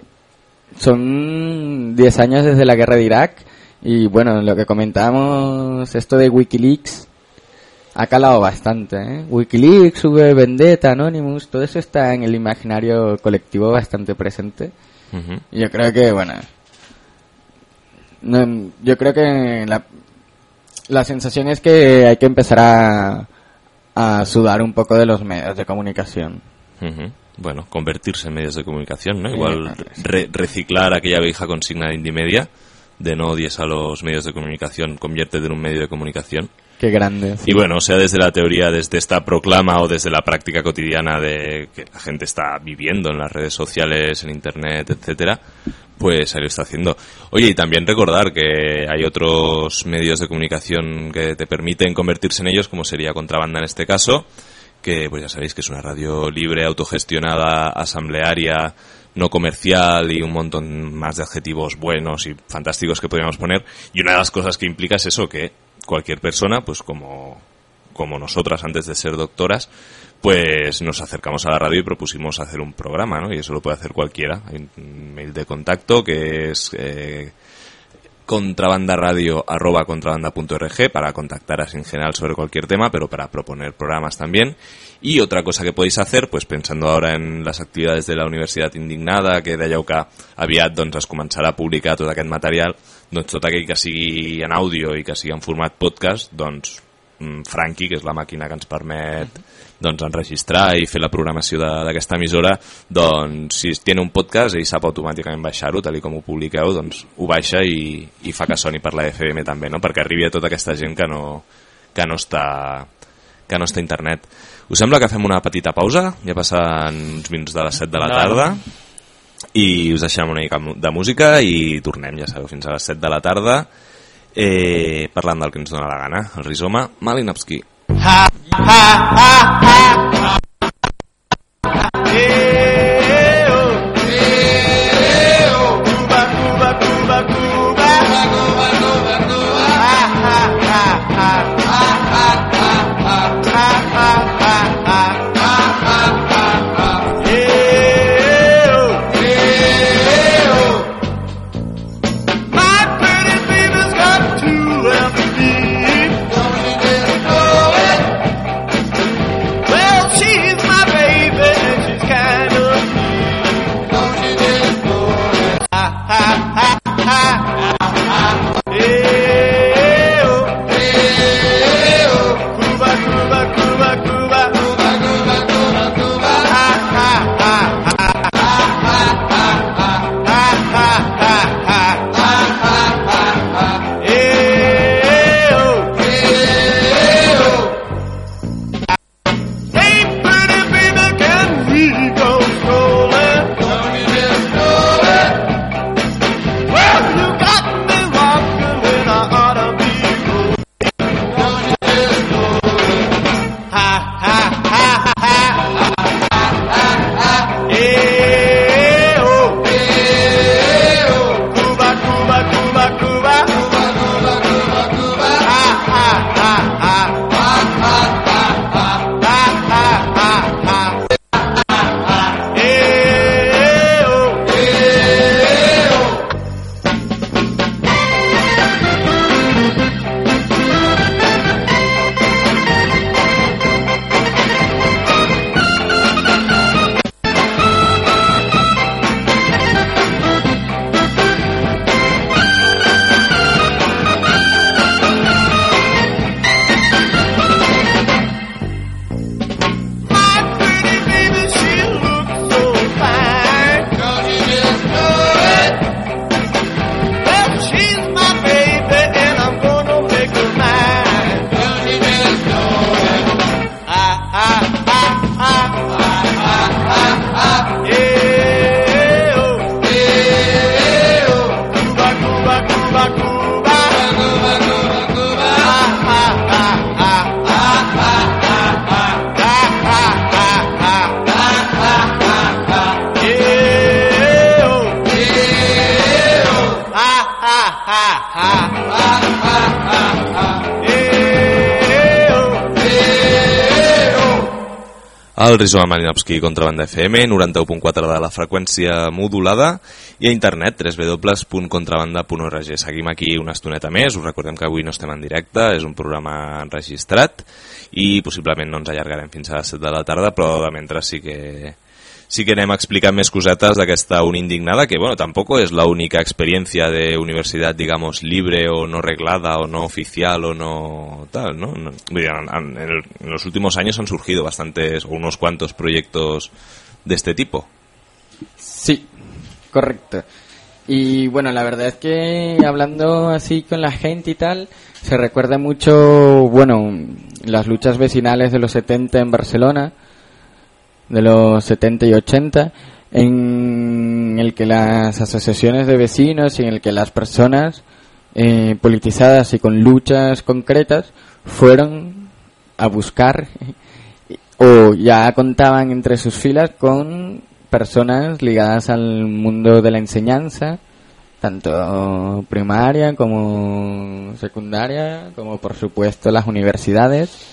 D: son diez años desde la guerra de Irak y bueno, lo que comentábamos, esto de Wikileaks ha calado bastante, ¿eh? Wikileaks, V Vendetta, Anonymous, todo eso está en el imaginario colectivo bastante presente. Uh-huh. Y yo creo que, bueno, no, yo creo que la, la sensación es que hay que empezar a a sudar un poco de los medios de comunicación.
A: Uh-huh. Bueno, convertirse en medios de comunicación, ¿no? Igual re- reciclar aquella vieja consigna de Indymedia de no odies a los medios de comunicación, conviértete en un medio de comunicación.
D: Qué grande. Sí.
A: Y bueno, sea desde la teoría, desde esta proclama o desde la práctica cotidiana de que la gente está viviendo en las redes sociales, en internet, etcétera, pues ahí lo está haciendo. Oye, y también recordar que hay otros medios de comunicación que te permiten convertirse en ellos, como sería Contrabanda en este caso, que pues ya sabéis que es una radio libre, autogestionada, asamblearia, no comercial y un montón más de adjetivos buenos y fantásticos que podríamos poner. Y una de las cosas que implica es eso, que cualquier persona, pues como, como nosotras antes de ser doctoras, pues nos acercamos a la radio y propusimos hacer un programa, ¿no? Y eso lo puede hacer cualquiera. Hay un mail de contacto que es eh, contrabandaradio arroba contrabanda punto org para contactar así en general sobre cualquier tema, pero para proponer programas también. Y otra cosa que podéis hacer, pues pensando ahora en las actividades de la Universitat Indignada, que de allò que aviat doncs, es començarà a publicar tot aquest material, doncs tot aquell que sigui en àudio i que sigui en format podcast, doncs mm, Frankie, que és la màquina que ens permet doncs, enregistrar i fer la programació d'aquesta emissora, doncs si tiene un podcast ell sap automàticament baixar-ho, tal com ho publiqueu, doncs ho baixa i, i fa que soni per la F M també, no? Perquè arribi a tota aquesta gent que no, que no està que no està a internet. Us sembla que fem una petita pausa? Ja passen uns minuts de les set de la tarda i us deixem una mica de música i tornem, ja sabeu, fins a les set de la tarda eh, parlant del que ens dona la gana, el Rizoma Malinowski.
B: Ha, ha, ha, ha. Eh, oh. Eh, oh. Cuba, Cuba, Cuba, Cuba. Cuba, Cuba, Cuba. Ha, ha, ha, ha. Ha, ha, ha, ha. Ha, ha, ha, ha. Ha, ha, ha, ha. Eh, oh. Eh, oh. My pretty baby's got two left to leave. Don't you just know it? Well, she's my baby and she's kind of mean. Don't you just know it? Ha, ha, ha, ha, ha, ha. Hey, oh. Hey, oh. Cuba, Cuba, Cuba, Cuba. Cuba, Cuba, Cuba, Cuba. Ha, ha, ha, ha. Ha, ha, ha, ha. Ha, ha, ha, ha. Ha, ha, ha, ha. Hey, oh. Hey, oh. Hey, pretty baby, can we go strolling? Don't you just know it? Well, you got me rocking when I ought to be rolling. Don't you just know it? Ha, ha, ha, ha, ha, ha, ha, ha. Hey, oh. Hey, oh. Cuba, Cuba, Cuba, Cuba. Cuba, Cuba, Cuba, Cuba. Ha, ha, ha, ha. Ha, ha, ha, ha. Ha, ha, ha, ha. Ha, ha, ha. Hey, oh. Hey, oh. My pretty baby, she looks so fine. Don't you just know it? Well, she's my baby and I'm gonna make her mine. Don't you just know it? Ha, ha, ha, ha. Ha, ha, ha, ha. Hey, oh. Hey, oh. Cuba, Cuba, Cuba, Cuba. Cuba, Cuba, Cuba. Ha, ha, ha, ha. Ha, ha, ha, ha. Ha, ha, ha, ha. Ha, ha, ha, ha. Hey, oh. Hey, oh. Ha, ha, ha, ha. Ha, ha, ha, ha. Hey, oh. Hey, oh.
A: El Rizoma Malinowski, Contrabanda F M, noranta-u punt quatre de la freqüència modulada i a internet, w w w punt contrabanda punt org. Seguim aquí una estoneta més, us recordem que avui no estem en directe, és un programa enregistrat i possiblement no ens allargarem fins a les set de la tarda, però de mentre sí que sí que anem explicant més cosetes d'aquesta Uni Indignada, que bueno, tampoco es la única experiencia de universidad, digamos, libre o no reglada o no oficial o no tal, ¿no? No, en, en, el, en los últimos años han surgido bastantes o unos cuantos proyectos de este tipo.
D: Sí, correcto. Y bueno, la verdad es que hablando así con la gente y tal, se recuerda mucho, bueno, las luchas vecinales de los setenta en Barcelona, de los setenta y ochenta, en el que las asociaciones de vecinos y en el que las personas eh, politizadas y con luchas concretas fueron a buscar o ya contaban entre sus filas con personas ligadas al mundo de la enseñanza, tanto primaria como secundaria, como por supuesto las universidades.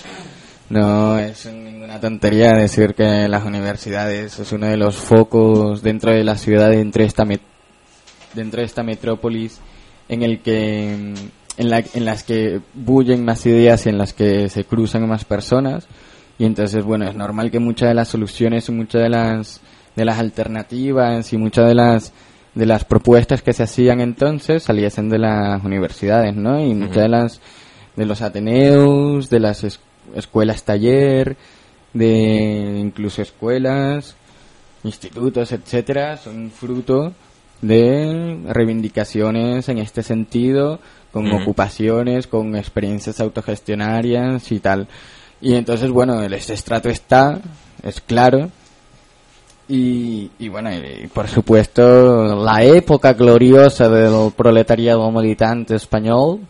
D: No es ninguna tontería decir que las universidades es uno de los focos dentro de la ciudad, dentro de esta met- dentro de esta metrópolis en el que en la en las que bullen más ideas y en las que se cruzan más personas, y entonces bueno, es normal que muchas de las soluciones y muchas de las de las alternativas y muchas de las de las propuestas que se hacían entonces saliesen de las universidades, ¿no? Y muchas de las de los ateneos, de las es- escuelas taller, de incluso escuelas, institutos, etcétera, son fruto de reivindicaciones en este sentido, con
A: Ujú.
D: ocupaciones, con experiencias autogestionarias y tal. Y entonces, bueno, el este estrato está, es claro. Y, y bueno, y por supuesto, la época gloriosa del proletariado militante español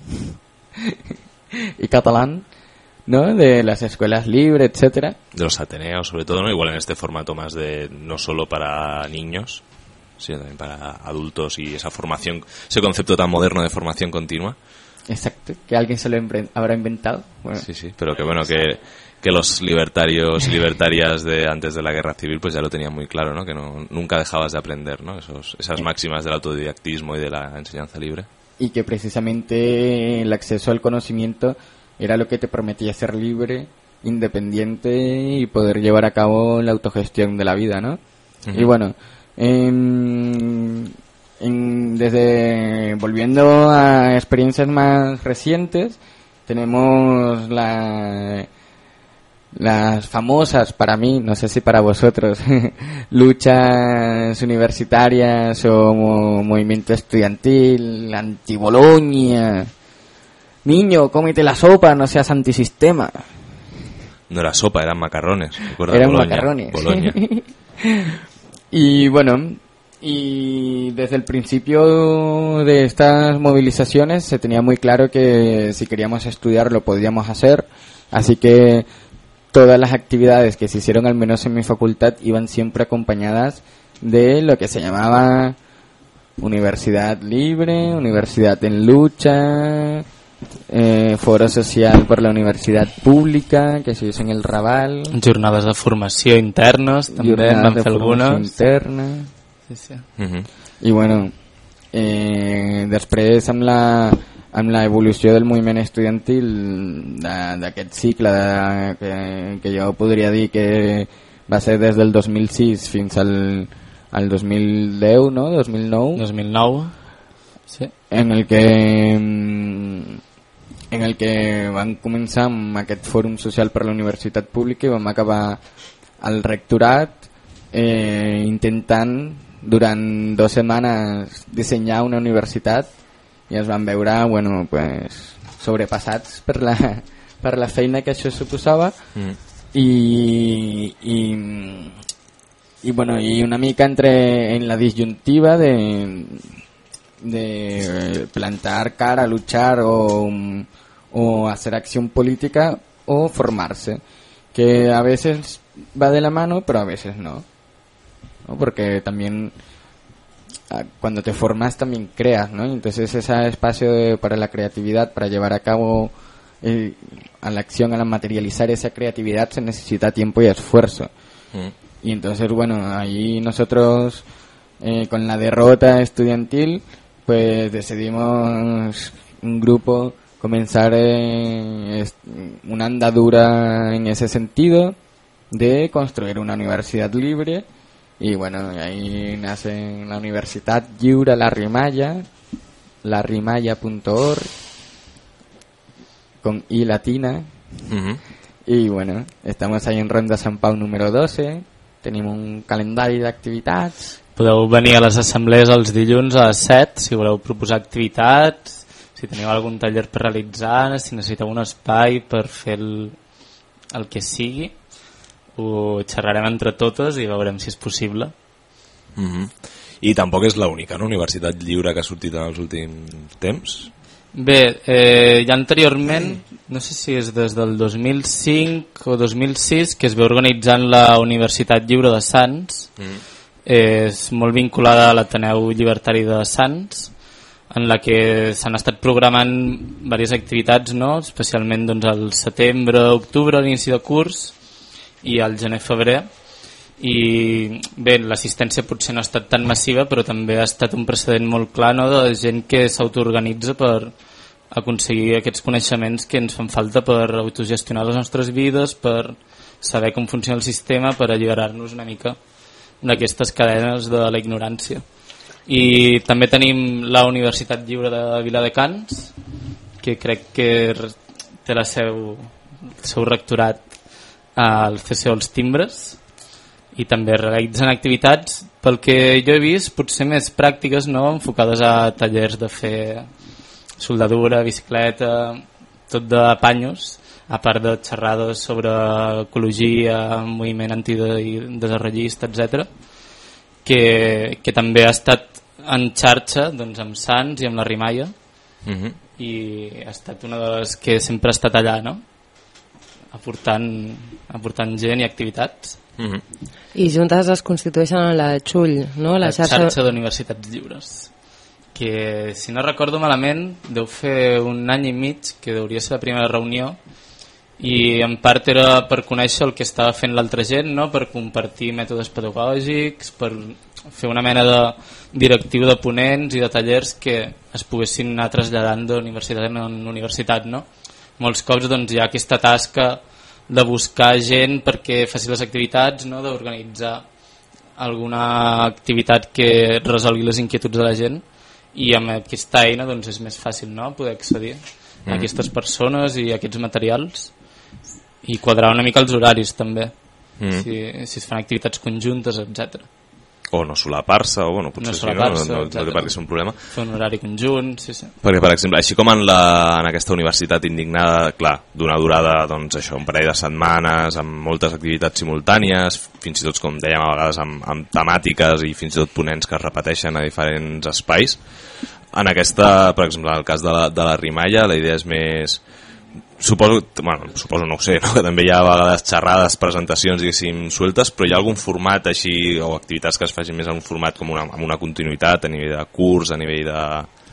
D: y catalán, ¿no? De las escuelas libres, etcétera.
A: De los Ateneos, sobre todo, ¿no? Igual en este formato más de no solo para niños, sino también para adultos y esa formación, ese concepto tan moderno de formación continua.
D: Exacto, que alguien se lo empre- habrá inventado. Bueno,
A: Sí, sí, pero que bueno, que, que los libertarios y libertarias de antes de la guerra civil pues ya lo tenían muy claro, ¿no? Que no, nunca dejabas de aprender, ¿no? Esos, esas máximas del autodidactismo y de la enseñanza libre.
D: y que precisamente el acceso al conocimiento era lo que te permitía ser libre, independiente y poder llevar a cabo la autogestión de la vida, ¿no?
A: Ujú.
D: Y bueno, en, en- desde volviendo a experiencias más recientes, tenemos la las famosas, para mí, no sé si para vosotros, luchas universitarias o mo- movimiento estudiantil, anti-Boloña. Niño, cómete la sopa, no seas antisistema.
A: No era sopa, eran macarrones. ¿Recuerdas?
D: Eran
A: Boloña,
D: macarrones.
A: Boloña.
D: Y bueno, y desde el principio de estas movilizaciones se tenía muy claro que si queríamos estudiar lo podíamos hacer, así que todas las actividades que se hicieron, al menos en mi facultad, iban siempre acompañadas de lo que se llamaba Universidad Libre, Universidad en Lucha, eh, Foro Social por la Universidad Pública, que se hizo en el Raval,
E: Jornades de formació internes, també en
D: jornades
E: vam
D: de
E: fer
D: formació
E: algunes.
D: interna.
E: Sí, sí.
A: Ujú.
D: I bueno, eh, després amb la, amb la evolució del moviment estudiantil de- d'aquest cicle de, que, que jo podria dir que va ser des del dos mil sis fins al, al dos mil deu, no? dos mil nou,
E: dos mil nou. Sí.
D: en el que mm, en el que vam començar amb aquest fòrum social per la universitat pública i vam acabar al rectorat eh, intentant durant dues setmanes dissenyar una universitat i ens vam veure, bueno, pues, sobrepassats per la, per la feina que això suposava
A: Mm.
D: i, i, i, bueno, i una mica entre en la disyuntiva de, de plantar cara, luchar o, o hacer acción política o formarse, que a veces va de la mano pero a veces no, ¿no? Porque también ah, cuando te formas también creas, ¿no? Entonces ese espacio de- para la creatividad, para llevar a cabo eh, a la acción, a la materializar esa creatividad se necesita tiempo y esfuerzo.
A: Mm.
D: Y entonces, bueno, ahí nosotros eh, con la derrota estudiantil pues decidimos un grupo comenzar eh, es- una andadura en ese sentido de construir una universidad libre. Y bueno, ahí nace la Universitat Lliure La Rimalla, larrimalla punto org, con I latina.
A: Ujú.
D: Y bueno, estamos ahí en Ronda Sant Pau número doce, tenim un calendari d'activitats.
E: Podeu venir a les assemblees els dilluns a les set si voleu proposar activitats, si teniu algun taller per realitzar, si necessiteu un espai per fer el, el que sigui. Ho xerrarem entre totes i veurem si és possible.
A: Mhm. I tampoc és l'única, no? Universitat lliure que ha sortit en els últims temps.
E: Bé, eh, ja anteriorment, no sé si és des del dos mil cinc o dos mil sis, que es ve organitzant la Universitat Lliure de Sants.
A: Mm.
E: És molt vinculada a l'Ateneu Llibertari de Sants, en la que s'han estat programant diverses activitats, no? Especialment doncs, al setembre, octubre, a l'inici de curs, i al gener-febrer. I bé, l'assistència potser no ha estat tan massiva, però també ha estat un precedent molt clar, no?, de gent que s'autoorganitza per aconseguir aquests coneixements que ens fan falta per autogestionar les nostres vides, per saber com funciona el sistema, per alliberar-nos una mica d'aquestes cadenes de la ignorància. I també tenim la Universitat Lliure de Viladecans, que crec que té la seu, el seu rectorat al C C O Els Timbres, i també realitzen activitats, pel que jo he vist, potser més pràctiques, no? Enfocades a tallers de fer soldadura, bicicleta, tot de panyos, a part de xerrades sobre ecologia, moviment antidesarrollista, etcètera, que, que també ha estat en xarxa, doncs, amb Sants i amb la Rimalla, uh-huh. i ha estat una de les que sempre ha estat allà, no? aportant, aportant gent i activitats.
A: Uh-huh.
C: I juntes es constitueixen en la Xull, no? La,
E: la xarxa, xarxa d'universitats lliures, que si no recordo malament deu fer un any i mig, que hauria ser la primera reunió, i en part era per conèixer el que estava fent l'altra gent, no? Per compartir mètodes pedagògics, per fer una mena de directiu de ponents i de tallers que es poguessin anar traslladant d'universitat en universitat, no? Molts cops doncs, hi ha aquesta tasca de buscar gent perquè faci les activitats, no? D'organitzar alguna activitat que resolgui les inquietuds de la gent, i amb aquesta eina doncs, és més fàcil, no? Poder accedir mm. a aquestes persones i a aquests materials, i quadrar una mica els horaris també, mm. si, si es fan activitats conjuntes, etcètera.
A: O no solapar-se, o bueno, potser
E: no
A: sí, no? No, no, no té per què ser un problema.
E: Fer un horari conjunt, sí, sí.
A: Perquè, per exemple, així com en, la, en aquesta universitat indignada, clar, d'una durada, doncs això, un parell de setmanes, amb moltes activitats simultànies, fins i tot, com dèiem, a vegades amb, amb temàtiques i fins i tot ponents que es repeteixen a diferents espais. En aquesta, per exemple, en el cas de la, de la Rimalla, la idea és més... Suposo, bueno, suposo, no ho sé, no? Que també hi ha a vegades xerrades, presentacions, diguéssim, sueltes, però hi ha algun format així, o activitats que es facin més en un format com una, amb una continuïtat a nivell de curs, a nivell de...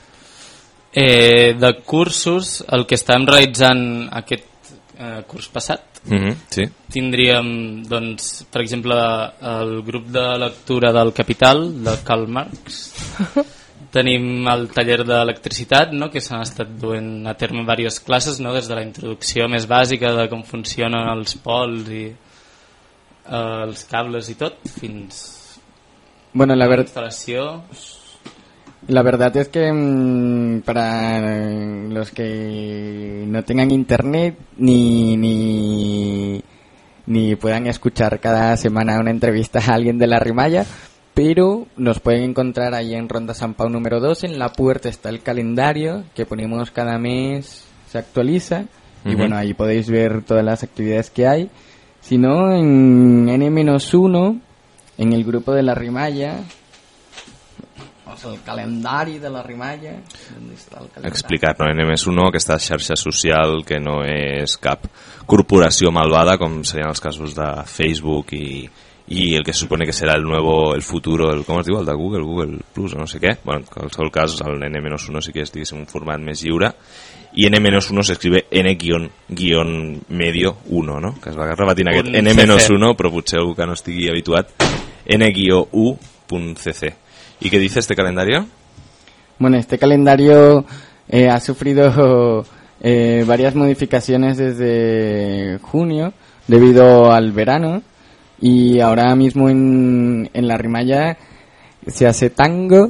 E: Eh, de cursos, el que estàvem realitzant aquest eh, curs passat,
A: mm-hmm, sí.
E: Tindríem, doncs, per exemple, el grup de lectura del Capital, de Karl Marx. Tenim el taller d'electricitat, no? Que s'han estat duent a terme diverses classes, no? Des de la introducció més bàsica de com funcionen els pols i eh, els cables i tot, fins
D: bueno, la
E: a la
D: ver...
E: instal·lació.
D: La verdad es que mmm, para los que no tengan internet ni, ni, ni puedan escuchar cada semana una entrevista a alguien de la Rimalla, pero nos pueden encontrar ahí en Ronda San Pau número dos, en la puerta está el calendario que ponemos cada mes, se actualiza, uh-huh. y bueno, ahí podéis ver todas las actividades que hay. Si no, en ene menos uno, en el grupo de la Rimalla, o sea, el calendari de la Rimalla, ¿dónde está el calendari?
A: Explicar, no? ene més uno, aquesta xarxa social que no és cap corporació malvada, com serien els casos de Facebook i... y el que se supone que será el nuevo, el futuro, el, ¿cómo es digo? El de Google, Google Plus o no sé què. Bueno, en qualsevol cas, el ene menys uno sí que és, diguéssim, un format més lliure, i ene menys uno s'escribe N-medio uno, no? Que es va repetint aquest ene menys uno, però potser algú que no estigui habituat, ene u punt ce ce. ¿Y qué dice este calendario?
D: Bueno, este calendario eh, ha sufrido eh, varias modificaciones desde junio, debido al verano. Y ahora mismo en, en la Rimalla se hace tango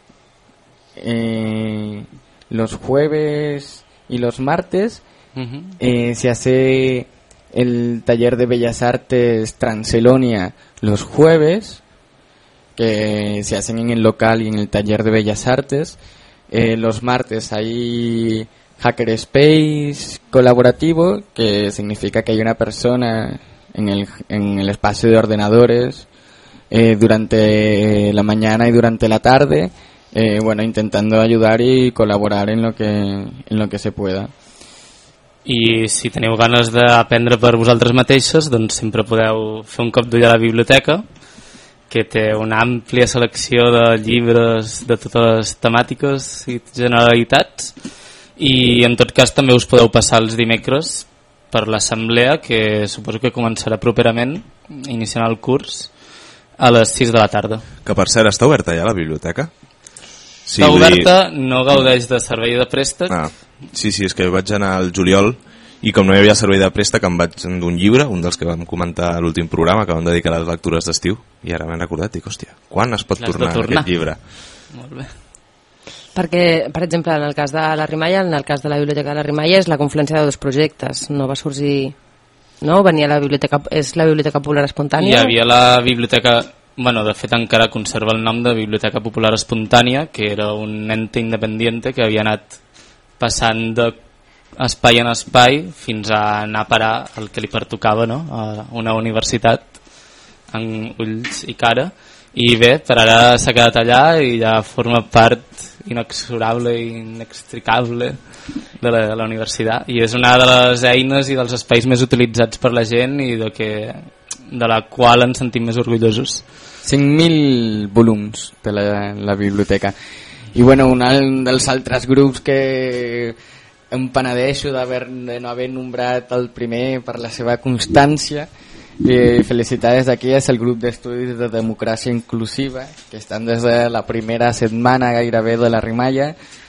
D: eh, los jueves y los martes. Uh-huh. eh, se hace el taller de Bellas Artes Transelonia los jueves, que se hacen en el local y en el taller de Bellas Artes. Eh, los martes hay Hackerspace colaborativo, que significa que hay una persona en el, en el espacio de ordenadores eh, durante la mañana y durante la tarde, eh, bueno, intentando ayudar y colaborar en lo que, en lo que se pueda.
E: I si teniu ganes d'aprendre per vosaltres mateixos, doncs sempre podeu fer un cop d'ull a la biblioteca, que té una àmplia selecció de llibres de totes les temàtiques i generalitats, i en tot cas també us podeu passar els dimecres per l'assemblea, que suposo que començarà properament, iniciant el curs a les sis de la tarda.
A: Que per cert, està oberta ja la biblioteca? Sí,
E: està oberta, dir... no gaudeix de servei de préstec.
A: Ah, sí, sí, és que vaig anar al juliol i com no hi havia servei de préstec em vaig endur un llibre, un dels que vam comentar a l'últim programa, que vam dedicar a les lectures d'estiu, i ara m'he recordat, dic, hòstia, quan es pot tornar, tornar aquest llibre?
E: Molt bé.
C: Perquè, per exemple, en el cas de la Rimalla, en el cas de la Biblioteca de la Rimalla, és la confluència de dos projectes. No va sorgir... No? Venia la biblioteca... És la Biblioteca Popular Espontània?
E: Hi havia la biblioteca... Bueno, de fet encara conserva el nom de Biblioteca Popular Espontània, que era un ente independiente que havia anat passant d'espai en espai fins a anar a parar el que li pertocava, no?, a una universitat en ulls i cara. I bé, per ara s'ha quedat allà i ja forma part inexorable i inextricable de la, de la universitat, i és una de les eines i dels espais més utilitzats per la gent i de, que, de la qual ens sentim més orgullosos.
D: cinc mil volums de la, la biblioteca. I bueno, un dels altres grups que em penedeixo de no haver nombrat el primer per la seva constància i felicitar des d'aquí és el grup d'estudis de democràcia inclusiva, que estan des de la primera setmana gairebé de la Rimalla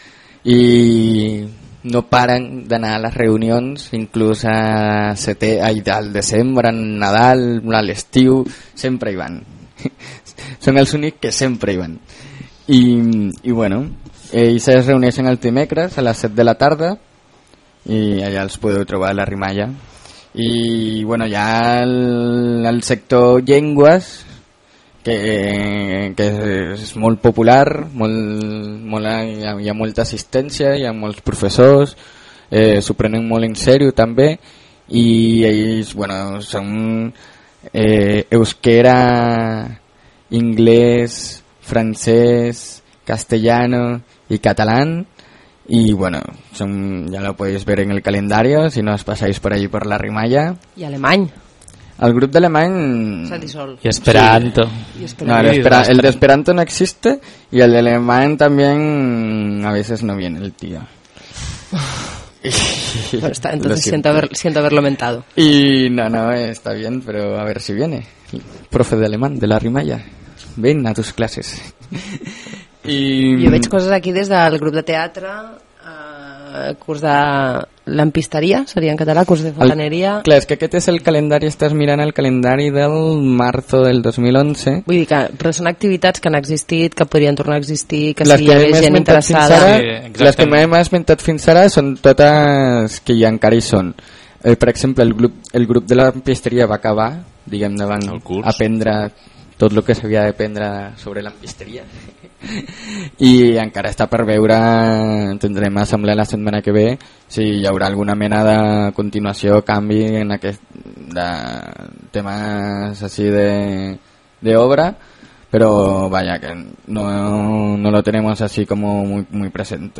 D: i no paren d'anar a les reunions, inclús a seté, al desembre, en Nadal, a l'estiu, sempre hi van. Són els únics que sempre hi van. I, i bueno, ells es reuneixen el dimecres a les set de la tarda i allà els podeu trobar a la Rimalla. I bueno, hi ha el, el sector llengües que, que és molt popular, molt, molt, hi, ha, hi ha molta assistència, hi ha molts professors, eh, s'ho prenen molt en sèrio també, i ells bueno, són eh, euskera, inglès, francès, castellano y catalán. Y bueno, son, ya lo podéis ver en el calendario si no os pasáis por allí por la Rimalla.
C: I alemany.
D: El grup d'alemany...
C: S'ha dissolt.
E: Y Esperanto.
C: Sí. Y
D: No,
C: Esperanto.
D: el, espera, el de Esperanto no existe y el de alemán también a veces no viene el tío.
C: Bueno, está,
D: Lo
C: entonces
D: siento.
C: siento, haber, siento haberlo mentado.
D: Y no, no, está bien, pero a ver si viene. El profe de alemán de la Rimalla. Ven a tus clases. I...
C: Jo veig coses aquí des del grup de teatre, eh, curs de lampisteria, seria en català, curs de fontaneria...
D: El, clar, és que aquest és el calendari, estàs mirant el calendari del marzo del dos mil onze.
C: Vull dir que però són activitats que han existit, que podrien tornar a existir, que
D: Les
C: si
D: que
C: hi hagués
D: hem
C: gent
D: esmentat fins
C: interessada...
D: ara,
E: Sí, exactament.
D: les que m'hem esmentat fins ara són totes que ja encara hi són. Eh, per exemple, el grup, el grup de la lampisteria va acabar, diguem-ne, van
A: El curs.
D: aprendre tot el que s'havia d'aprendre sobre lampisteria. I encara està per veure, tindrem assemblea la setmana que ve, si hi haurà alguna mena de continuació, canvi en aquest de temes així de, de obra, pero vaya que no, no lo tenemos así como muy, muy presente.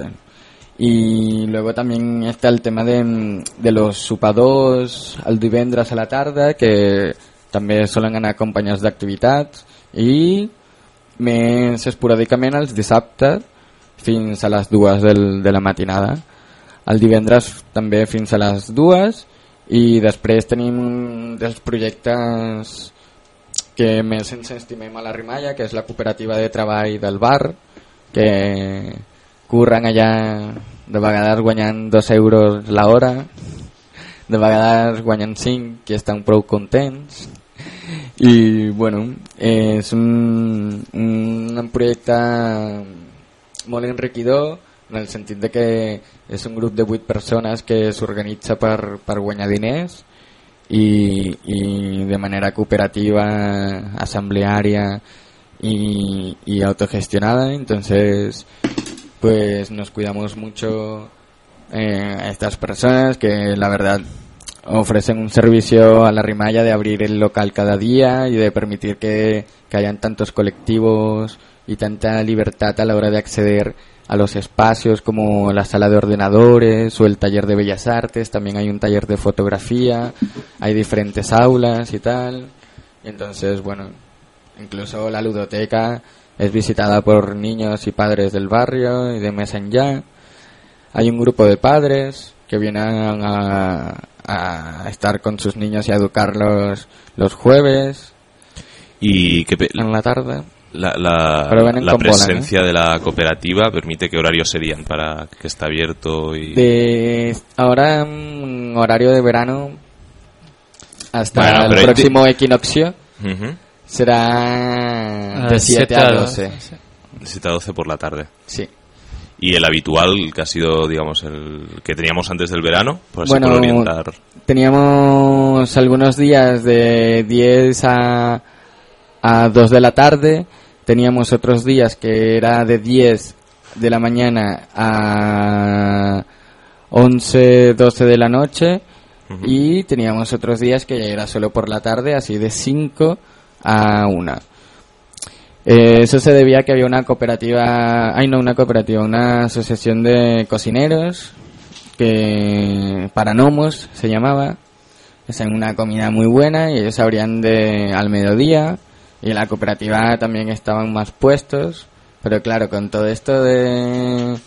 D: Y luego también está el tema de, de los supadors el divendres a la tarda, que també solen anar acompanyats d'activitats, i més esporàdicament els dissabtes fins a les dues del, de la matinada. El divendres també fins a les dues, i després tenim un dels projectes que més ens estimem a la Rimalla, que és la cooperativa de treball del bar, que curren allà de vegades guanyant dos euros la hora, de vegades guanyant cinc i estan prou contents. I bueno, és un, un projecte molt enriquidor, en el sentit de que és un grup de vuit persones que s'organitza per, per guanyar diners i, i de manera cooperativa, asamblearia y, y autogestionada. Entonces pues nos cuidamos mucho eh, a estas personas que la verdad ofrecen un servicio a la Rimalla de abrir el local cada día y de permitir que, que hayan tantos colectivos y tanta libertad a la hora de acceder a los espacios como la sala de ordenadores o el taller de bellas artes. También hay un taller de fotografía, hay diferentes aulas y tal. Y entonces, bueno, incluso la ludoteca es visitada por niños y padres del barrio y de más allá. Hay un grupo de padres que vienen a, a estar con sus niños y a educarlos los jueves
A: Y que pe-
D: en la tarde.
A: la, la,
D: Pero vienen
A: la
D: con bola,
A: presencia de la cooperativa permite qué horarios serían para que esté abierto y
D: De ahora un horario de verano hasta
A: Bueno,
D: el
A: pero hay-
D: próximo equinoccio
A: Ujú.
D: será
E: Ah,
D: de siete a
E: siete a
D: doce.
A: de siete a doce por la tarde.
D: Sí.
A: y el habitual que ha sido, digamos, el que teníamos antes del verano, por así
D: Bueno,
A: por orientar.
D: Teníamos algunos días de diez a, a dos de la tarde, teníamos otros días que era de diez de la mañana a once, doce de la noche, uh-huh. y teníamos otros días que era solo por la tarde, así de cinco a una. Eh, eso se debía a que había una cooperativa, ay no, una cooperativa, una asociación de cocineros, que Paranomos se llamaba, hacen una comida muy buena y ellos abrían de al mediodía, y en la cooperativa también estaban más puestos, pero claro, con todo esto de,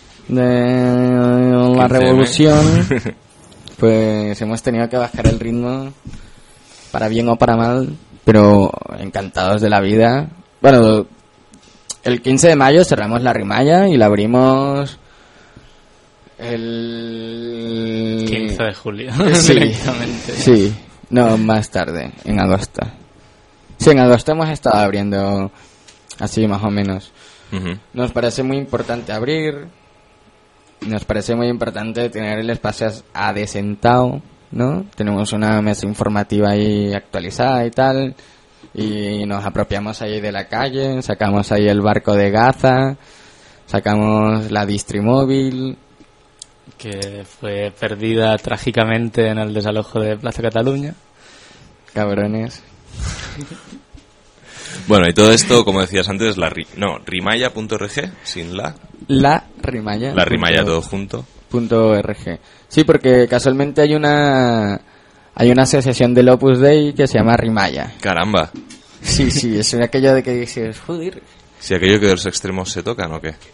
D: de la revolución, pues hemos tenido que bajar el ritmo, para bien o para mal, pero encantados de la vida. Bueno, el quince de mayo cerramos la Rimalla y la abrimos el
E: quince de julio.
D: Sí,
E: directamente.
D: Sí, no, más tarde, en agosto. Sí, en agosto hemos estado abriendo así más o menos. Uh-huh. Nos parece muy importante abrir, nos parece muy importante tener el espacio adesentado, ¿no? Tenemos una mesa informativa ahí actualizada y tal, y nos apropiamos ahí de la calle, sacamos ahí el barco de Gaza, sacamos la distrimóvil,
E: que fue perdida trágicamente en el desalojo de Plaza Cataluña.
D: Cabrones.
A: Bueno, y todo esto, como decías antes, la ri- no, rimaya punto org, sin la.
D: La Rimalla.
A: La Rimalla todo junto.
D: Punto .org. Sí, porque casualmente hay una hay una asociación del Opus Dei que se llama Rimalla.
A: Caramba.
D: Sí, sí, es aquello de que dices, joder.
A: Si aquello que de los extremos se tocan o qué.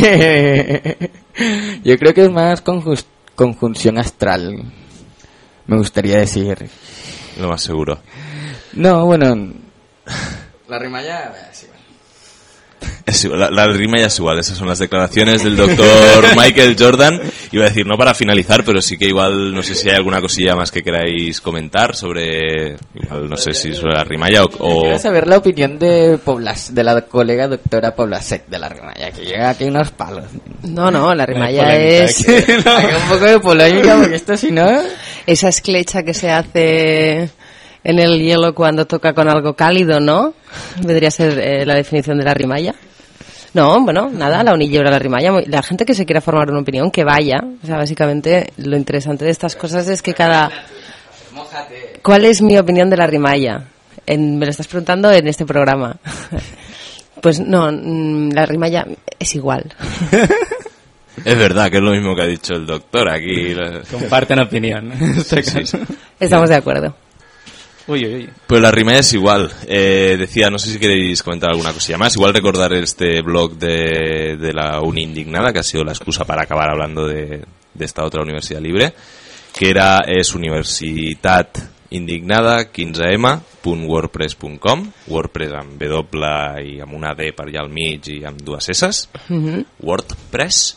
D: Yo creo que es más conjus- conjunción astral, me gustaría decir.
A: Lo más seguro.
D: No, bueno, la Rimalla es igual.
A: Es igual, la, la rima ya es igual. Esas son las declaraciones del doctor Michael Jordan. Iba a decir, no para finalizar, pero sí que igual, no sé si hay alguna cosilla más que queráis comentar sobre, igual, no sé si sobre la Rimalla o... o...
D: Quiero saber la opinión de Poblas, de la colega doctora Poblasek de la Rimalla, que llega aquí unos palos.
C: No, no, la Rimalla es...
D: Hay un poco de polémica, porque esto si no...
C: Esa esclecha que se hace en el hielo cuando toca con algo cálido, ¿no? Vendría a ser eh, la definición de la Rimalla. No, bueno, nada, la unilla la Rimalla. La gente que se quiera formar una opinión, que vaya. O sea, básicamente, lo interesante de estas cosas es que cada... ¿Cuál es mi opinión de la Rimalla? En, me lo estás preguntando en este programa. Pues no, la Rimalla es igual.
A: Es verdad, que es lo mismo que ha dicho el doctor aquí.
E: Comparten opinión.
A: Sí, sí.
C: Estamos de acuerdo.
E: Uy, uy, uy.
A: Pues la Rimalla es igual. Eh, decía, no sé si queréis comentar alguna cosilla más. Igual recordar este blog de, de la Uni Indignada, que ha sido la excusa para acabar hablando de, de esta otra universidad libre, que era és universitat indignada quinze eme punt wordpress punt com, WordPress amb W i amb una D per allà al mig i amb dues S,
C: Mm-hmm.
A: WordPress.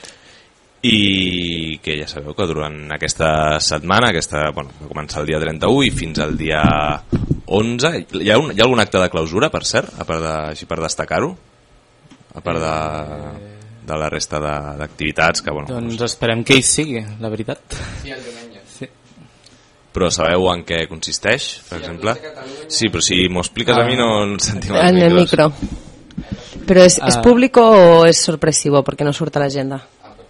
A: I que ja sabeu que durant aquesta setmana, aquesta, bueno, va començar el dia trenta-u i fins al dia onze, hi ha, un, hi ha algun acte de clausura, per cert, a part de, així per destacar-ho, a part de, de la resta de, d'activitats que, bueno,
E: Doncs esperem que hi sigui, la veritat.
D: Sí, el diumenge.
E: Sí.
A: però sabeu en què consisteix, per exemple? Sí, però si m'ho expliques a mi no ens sentim els
C: En el
A: micros.
C: micro. Però és, és
E: Ah.
C: público o és sorpresivo perquè no surt a l'agenda?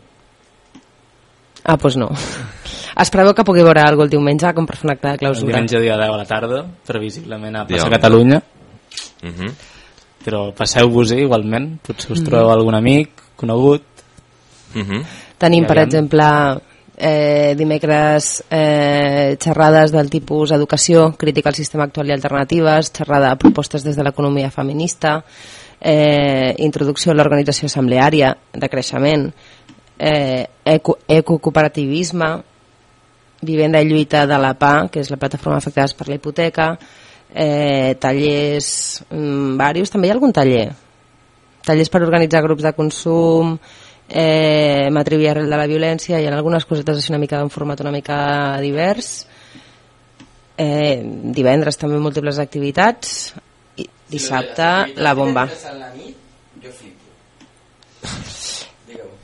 C: Ah, doncs pues no. Es preveu que pugui veure alguna el diumenge com per fer un acte de
E: El
C: clausura.
E: diumenge dia deu a la tarda, previsiblement a
A: Dia
E: Plaça
A: onze.
E: Catalunya,
A: Uh -huh.
E: però passeu-vos-hi igualment, potser us trobeu algun amic, conegut.
A: Uh -huh.
C: Tenim, per
E: Aviam.
C: exemple, eh, dimecres eh, xerrades del tipus educació, crítica al sistema actual i alternatives, xerrada de propostes des de l'economia feminista, eh, introducció a l'organització assembleària de creixement, eh, eco, ecocooperativisme, vivenda i lluita de la P A, que és la plataforma afectades per la hipoteca, eh, tallers mm, varios, també hi ha algun taller tallers per organitzar grups de consum, eh, matriu arrel de la violència, hi ha algunes cosetes així una mica d'un format una mica divers. Eh, divendres també múltiples activitats i dissabte la bomba.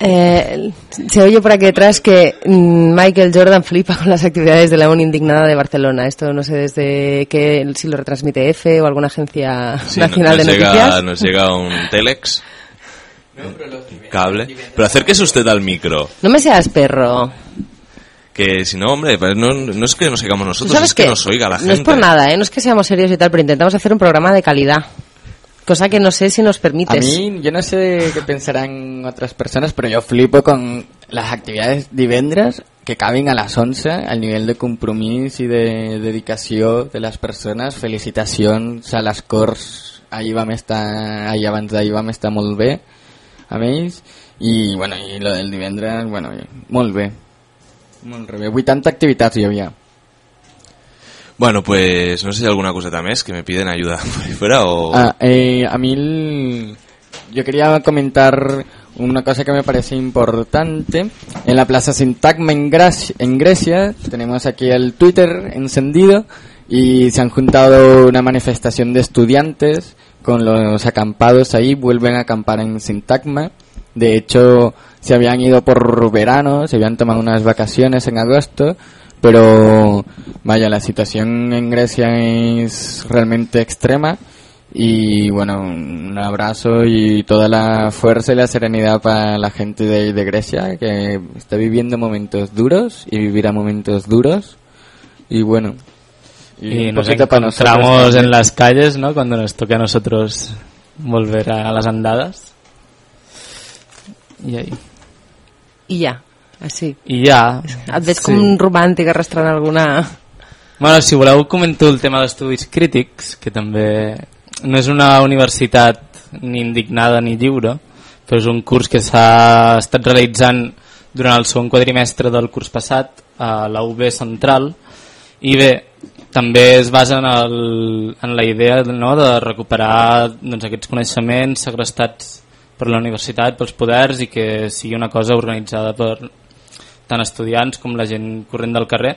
C: Eh, se oye por aquí detrás que mm, Michael Jordan flipa con las actividades de la Uni Indignada de Barcelona. Esto no sé desde qué, si lo retransmite Efe o alguna agencia
A: Sí,
C: nacional
A: nos
C: de
A: llega,
C: noticias.
A: nos llega un telex, cable. Pero acérquese usted al micro.
C: No me seas perro.
A: Que si no, hombre, pues no, no es que nos oigamos
C: ¿Tú
A: nosotros,
C: sabes
A: es que
C: qué?
A: nos oiga la gente.
C: No es por nada, ¿eh? No es que seamos serios y tal, pero intentamos hacer un programa de calidad. Cosa que no sé si nos
D: A
C: permites.
D: mí, yo no sé qué pensarán otras personas, pero yo flipo con las actividades divendres que caben a les onze, al nivell de compromís i de dedicació de les persones. Felicitacions a les Corts, ahir vam estar, ahir abans d'ahir vam estar molt bé amb ells, i, bueno, i lo del divendres, bueno, molt bé. Molt bé, vuitanta activitats hi havia.
A: Bueno, pues no sé si hay alguna coseta más que me piden ayuda por ahí fuera o...
D: Ah, eh, a mí el- yo quería comentar una cosa que me parece importante. En la Plaza Sintagma en, Gracia- en Grecia tenemos aquí el Twitter encendido y se han juntado una manifestación de estudiantes con los acampados ahí, vuelven a acampar en Sintagma. De hecho, se habían ido por verano, se habían tomado unas vacaciones en agosto, pero vaya, la situación en Grecia es realmente extrema y bueno, un abrazo y toda la fuerza y la serenidad para la gente de, de Grecia, que está viviendo momentos duros y vivirá momentos duros, y bueno,
E: Y
D: un
E: nos
D: poquito para nosotros
E: encontramos
D: también.
E: en las calles, ¿no? Cuando nos toque a nosotros volver a las andadas. I ahí.
C: I ja, així.
E: I ja...
C: Et veig com un romàntic arrastrant alguna...
E: Bueno, si voleu comento el tema d'estudis crítics, que també no és una universitat ni indignada ni lliure, però és un curs que s'ha estat realitzant durant el segon quadrimestre del curs passat a la U B Central, i bé, també es basa en, el, en la idea, no, de recuperar doncs, aquests coneixements segrestats per la universitat, pels poders, i que sigui una cosa organitzada per tant estudiants com la gent corrent del carrer,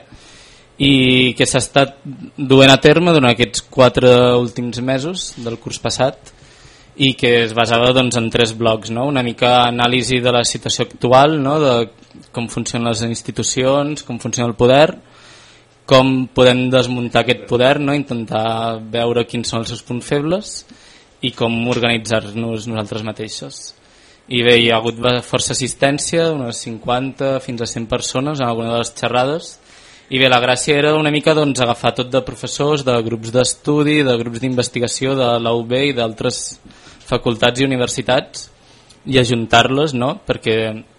E: i que s'ha estat duent a terme durant aquests quatre últims mesos del curs passat, i que es basava doncs, en tres blocs, no? Una mica anàlisi de la situació actual, no? De com funcionen les institucions, com funciona el poder, com podem desmuntar aquest poder, no? Intentar veure quins són els seus punts febles i com organitzar-nos nosaltres mateixos. I bé, hi ha hagut força assistència, unes cinquanta fins a cent persones en alguna de les xerrades, i bé, la gràcia era una mica doncs, agafar tot de professors, de grups d'estudi, de grups d'investigació de la U B i d'altres facultats i universitats, i ajuntar-les, no? Perquè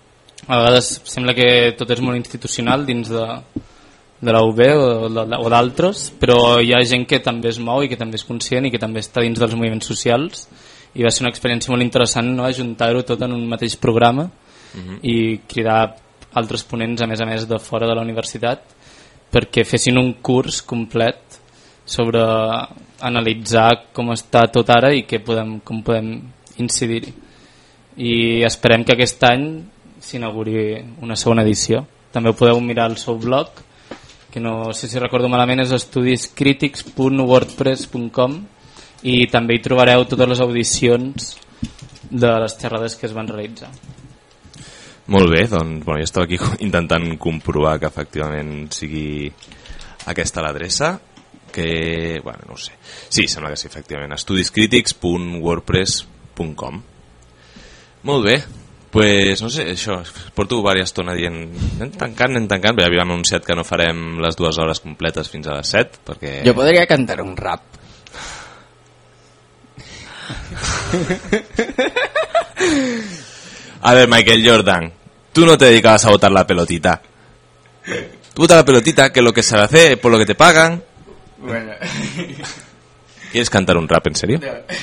E: a vegades sembla que tot és molt institucional dins de, de la U B o, o d'altres, però hi ha gent que també es mou i que també és conscient i que també està dins dels moviments socials, i va ser una experiència molt interessant, no? Ajuntar-ho tot en un mateix programa uh-huh. i cridar altres ponents a més a més de fora de la universitat perquè fessin un curs complet sobre analitzar com està tot ara i que podem, com podem incidir-hi. I esperem que aquest any s'inauguri una segona edició. També ho podeu mirar al seu blog, que no sé si recordo malament és estudiscrítics punt wordpress punt com, i també hi trobareu totes les audicions de les xerrades que es van realitzar.
A: Molt bé, doncs bueno, jo estava aquí intentant comprovar que efectivament sigui aquesta l'adreça, que, bueno, no ho sé. Sí, sembla que sí, efectivament, estudiscrítics punt wordpress punt com. Molt bé, pues no sé, això, porto diversa estona dient anem tancant, anem tancant, bé, havíem anunciat que no farem les dues hores completes fins a les set, perquè...
D: Jo podria cantar un rap.
A: A ver, Michael Jordan, tú no te dedicabas a botar la pelotita. Tú botas la pelotita, que es lo que se hace por lo que te pagan.
D: Bueno.
A: ¿Quieres cantar un rap, en serio?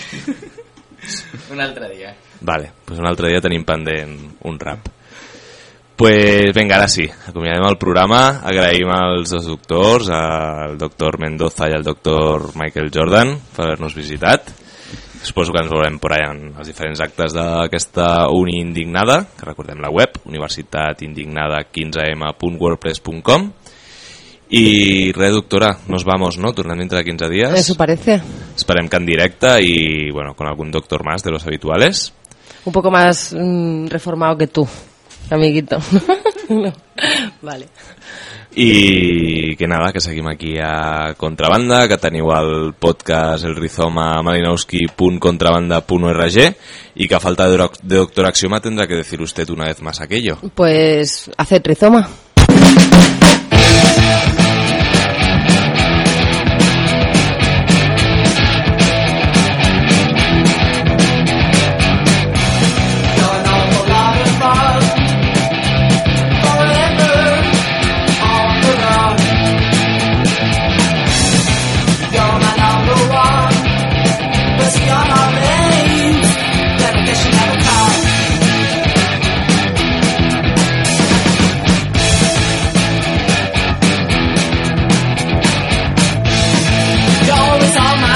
D: Un altre dia.
A: Vale, pues un altre dia tenim pendent un rap. Pues vinga, ara sí, acomiadem el programa, agraïm als dos doctors, al doctor Mendoza i al doctor Michael Jordan per haver-nos visitat. Suposo que ens veurem por allà en els diferents actes d'aquesta Uni Indignada, que recordem la web, universitat indignada quinze eme punt wordpress punt com. I res, doctora, nos vamos, ¿no? Tornem dentro de quinze días.
C: Eso parece.
A: Esperem que en directe y, bueno, con algún doctor más de los habituales.
C: Un poco más mm, reformado que tú. amiguito. No. Vale.
A: I que nada, que seguim aquí a Contrabanda, que teniu el podcast El Rizoma malinowski punt contrabanda punt org y que a falta de, de doctor Axioma tendrá que decir usted una vez más aquello.
C: Pues haced rizoma.
G: You're always on my